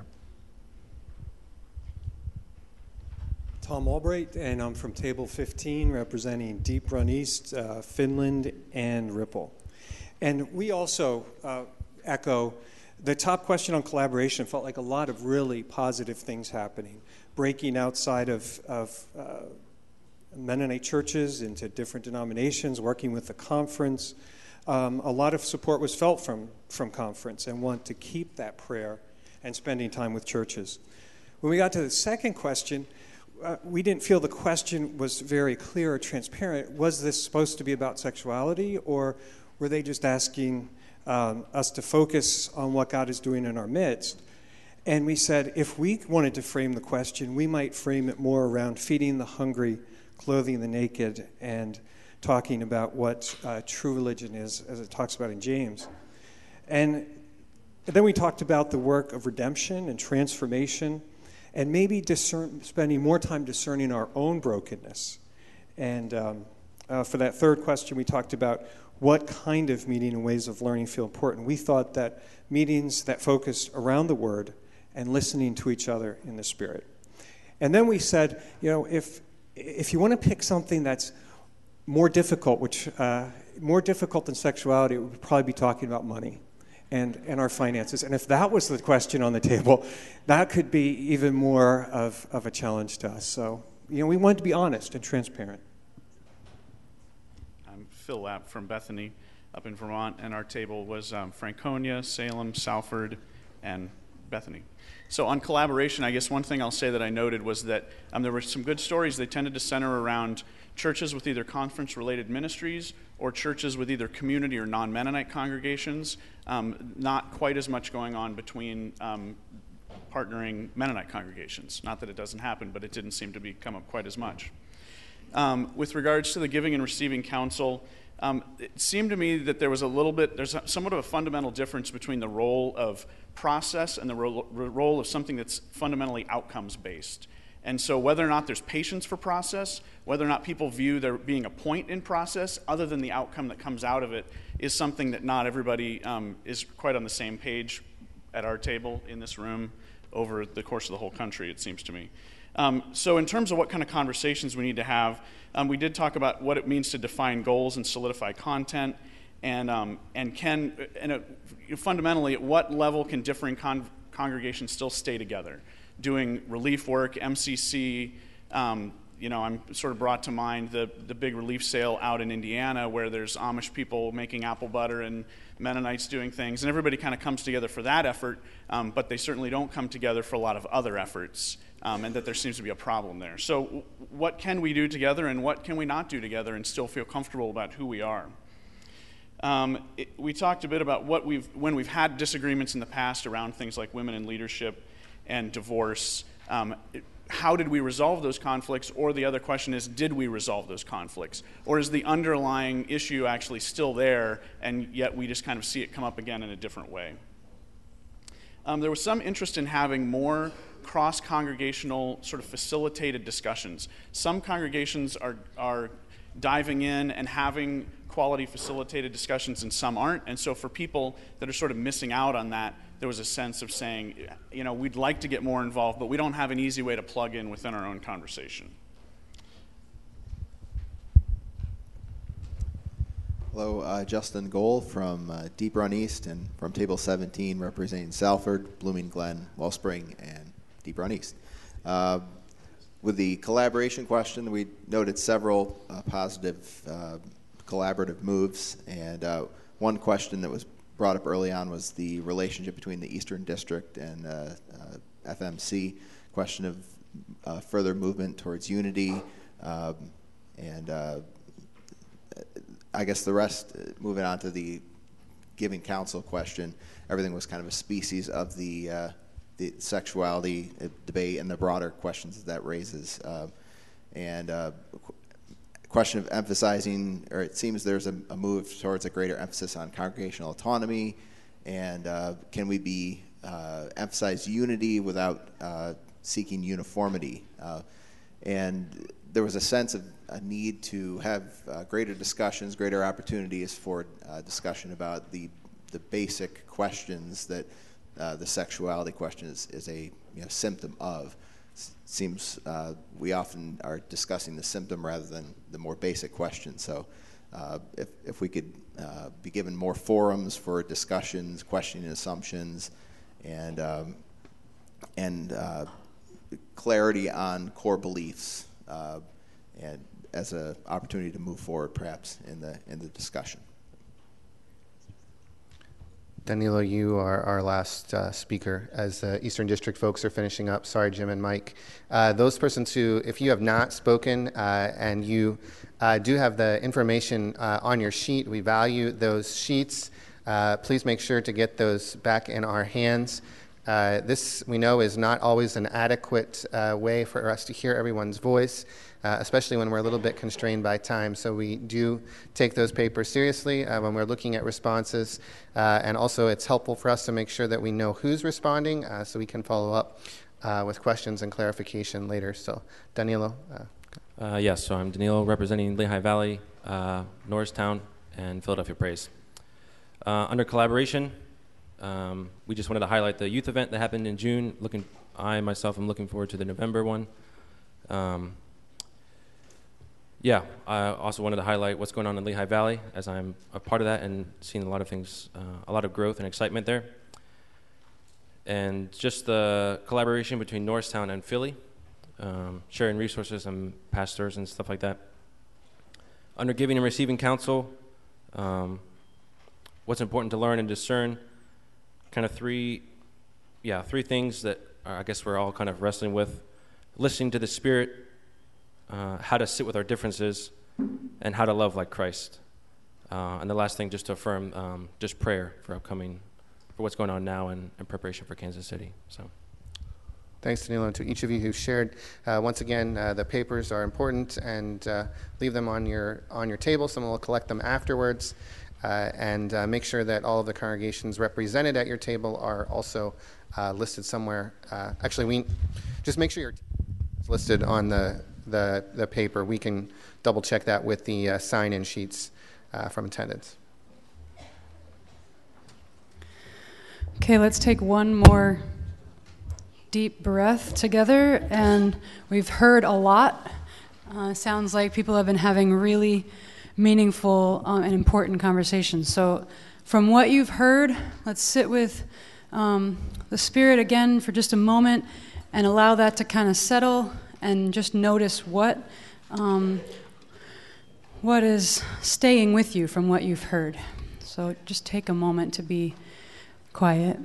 Tom Albright, and I'm from Table 15, representing Deep Run East, Finland, and Ripple. And we also echo the top question on collaboration. Felt like a lot of really positive things happening, breaking outside of Mennonite churches into different denominations, working with the conference. A lot of support was felt from conference and want to keep that prayer and spending time with churches. When we got to the second question, we didn't feel the question was very clear or transparent. Was this supposed to be about sexuality, or were they just asking us to focus on what God is doing in our midst? And we said if we wanted to frame the question, we might frame it more around feeding the hungry, clothing the naked, and talking about what true religion is, as it talks about in James. And then we talked about the work of redemption and transformation, and maybe spending more time discerning our own brokenness. And for that third question, we talked about what kind of meeting and ways of learning feel important. We thought that meetings that focused around the Word and listening to each other in the Spirit. And then we said, if if you want to pick something that's more difficult, more difficult than sexuality, it would probably be talking about money and our finances. And if that was the question on the table, that could be even more of a challenge to us. So, we wanted to be honest and transparent. I'm Phil Lapp from Bethany up in Vermont, and our table was Franconia, Salem, Salford, and Bethany. So on collaboration, I guess one thing I'll say that I noted was that there were some good stories. They tended to center around churches with either conference-related ministries or churches with either community or non-Mennonite congregations. Not quite as much going on between partnering Mennonite congregations. Not that it doesn't happen, but it didn't seem to come up quite as much. With regards to the giving and receiving counsel, it seemed to me that there's somewhat of a fundamental difference between the role of process and the role of something that's fundamentally outcomes-based. And so whether or not there's patience for process, whether or not people view there being a point in process other than the outcome that comes out of it, is something that not everybody is quite on the same page at our table in this room over the course of the whole country, it seems to me. So in terms of what kind of conversations we need to have, we did talk about what it means to define goals and solidify content, and fundamentally, at what level can differing congregations still stay together? Doing relief work, MCC, I'm sort of brought to mind the big relief sale out in Indiana where there's Amish people making apple butter and Mennonites doing things, and everybody kind of comes together for that effort, but they certainly don't come together for a lot of other efforts, and that there seems to be a problem there. So what can we do together and what can we not do together and still feel comfortable about who we are? We talked a bit about when we've had disagreements in the past around things like women in leadership and divorce. How did we resolve those conflicts? Or the other question is, did we resolve those conflicts? Or is the underlying issue actually still there, and yet we just kind of see it come up again in a different way? There was some interest in having more cross-congregational sort of facilitated discussions. Some congregations are diving in and having quality facilitated discussions and some aren't. And so for people that are sort of missing out on that, there was a sense of saying, we'd like to get more involved, but we don't have an easy way to plug in within our own conversation. Hello, Justin Gohl from Deep Run East and from Table 17 representing Salford, Blooming Glen, Wellspring, and Deep Run East. With the collaboration question, we noted several positive collaborative moves, and one question that was brought up early on was the relationship between the Eastern District and FMC, question of further movement towards unity, and I guess the rest, moving on to the giving counsel question, everything was kind of a species of the sexuality debate and the broader questions that raises. Question of emphasizing, or it seems there's a move towards a greater emphasis on congregational autonomy, and can we emphasize unity without seeking uniformity? And there was a sense of a need to have greater discussions, greater opportunities for discussion about the basic questions that the sexuality question is a symptom of. Seems we often are discussing the symptom rather than the more basic question. So if we could be given more forums for discussions, questioning assumptions, and clarity on core beliefs, and as an opportunity to move forward perhaps in the discussion. Danilo, you are our last speaker as the Eastern District folks are finishing up. Sorry, Jim and Mike. Those persons who, if you have not spoken and you do have the information on your sheet, we value those sheets. Please make sure to get those back in our hands. This, we know, is not always an adequate way for us to hear everyone's voice, especially when we're a little bit constrained by time. So we do take those papers seriously when we're looking at responses. And also it's helpful for us to make sure that we know who's responding so we can follow up with questions and clarification later. So Danilo. Yes, so I'm Danilo representing Lehigh Valley, Norristown, and Philadelphia Praise. Under collaboration, we just wanted to highlight the youth event that happened in June. I myself am looking forward to the November one. Yeah, I also wanted to highlight what's going on in Lehigh Valley, as I'm a part of that and seeing a lot of things, a lot of growth and excitement there. And just the collaboration between Norristown and Philly, sharing resources and pastors and stuff like that. Under giving and receiving counsel, what's important to learn and discern, kind of three things that I guess we're all kind of wrestling with: listening to the Spirit, how to sit with our differences, and how to love like Christ. And the last thing, just to affirm, just prayer for what's going on now and in preparation for Kansas City. So, thanks, Danilo, and to each of you who shared. Once again, the papers are important, and leave them on your table. Someone will collect them afterwards, and make sure that all of the congregations represented at your table are also listed somewhere. Actually, just make sure you're listed on the paper. We can double check that with the sign-in sheets from attendance. Okay, let's take one more deep breath together. And we've heard a lot. Sounds like people have been having really meaningful and important conversations. So from what you've heard, let's sit with the Spirit again for just a moment and allow that to kind of settle, and just notice what is staying with you from what you've heard. So just take a moment to be quiet.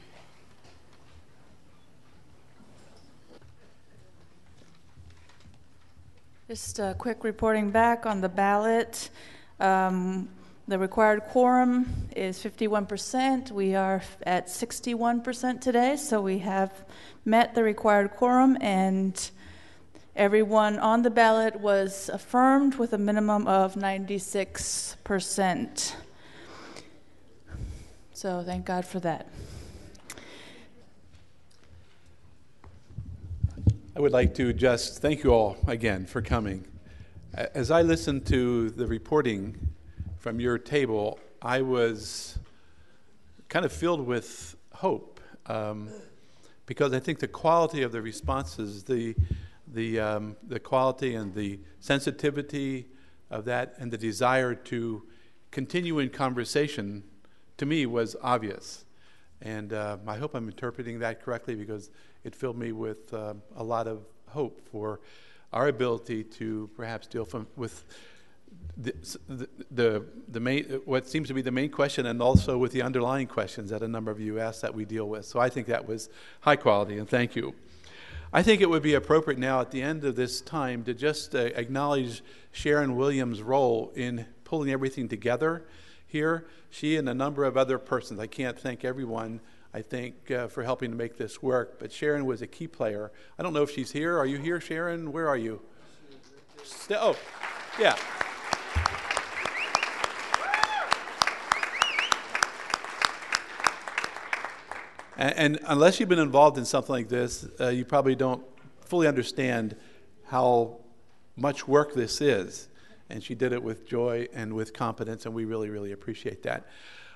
Just a quick reporting back on the ballot. The required quorum is 51%. We are at 61% today, so we have met the required quorum, and everyone on the ballot was affirmed with a minimum of 96%. So thank God for that. I would like to just thank you all again for coming. As I listened to the reporting from your table, I was kind of filled with hope, because I think the quality of the responses, the quality and the sensitivity of that, and the desire to continue in conversation, to me, was obvious. And I hope I'm interpreting that correctly, because it filled me with a lot of hope for our ability to perhaps deal with the main, what seems to be the main question, and also with the underlying questions that a number of you asked that we deal with. So I think that was high quality, and thank you. I think it would be appropriate now at the end of this time to just acknowledge Sharon Williams' role in pulling everything together here. She and a number of other persons, I can't thank everyone, I think, for helping to make this work, but Sharon was a key player. I don't know if she's here. Are you here, Sharon? Where are you? Oh, yeah. And unless you've been involved in something like this, you probably don't fully understand how much work this is. And she did it with joy and with competence, and we really, really appreciate that.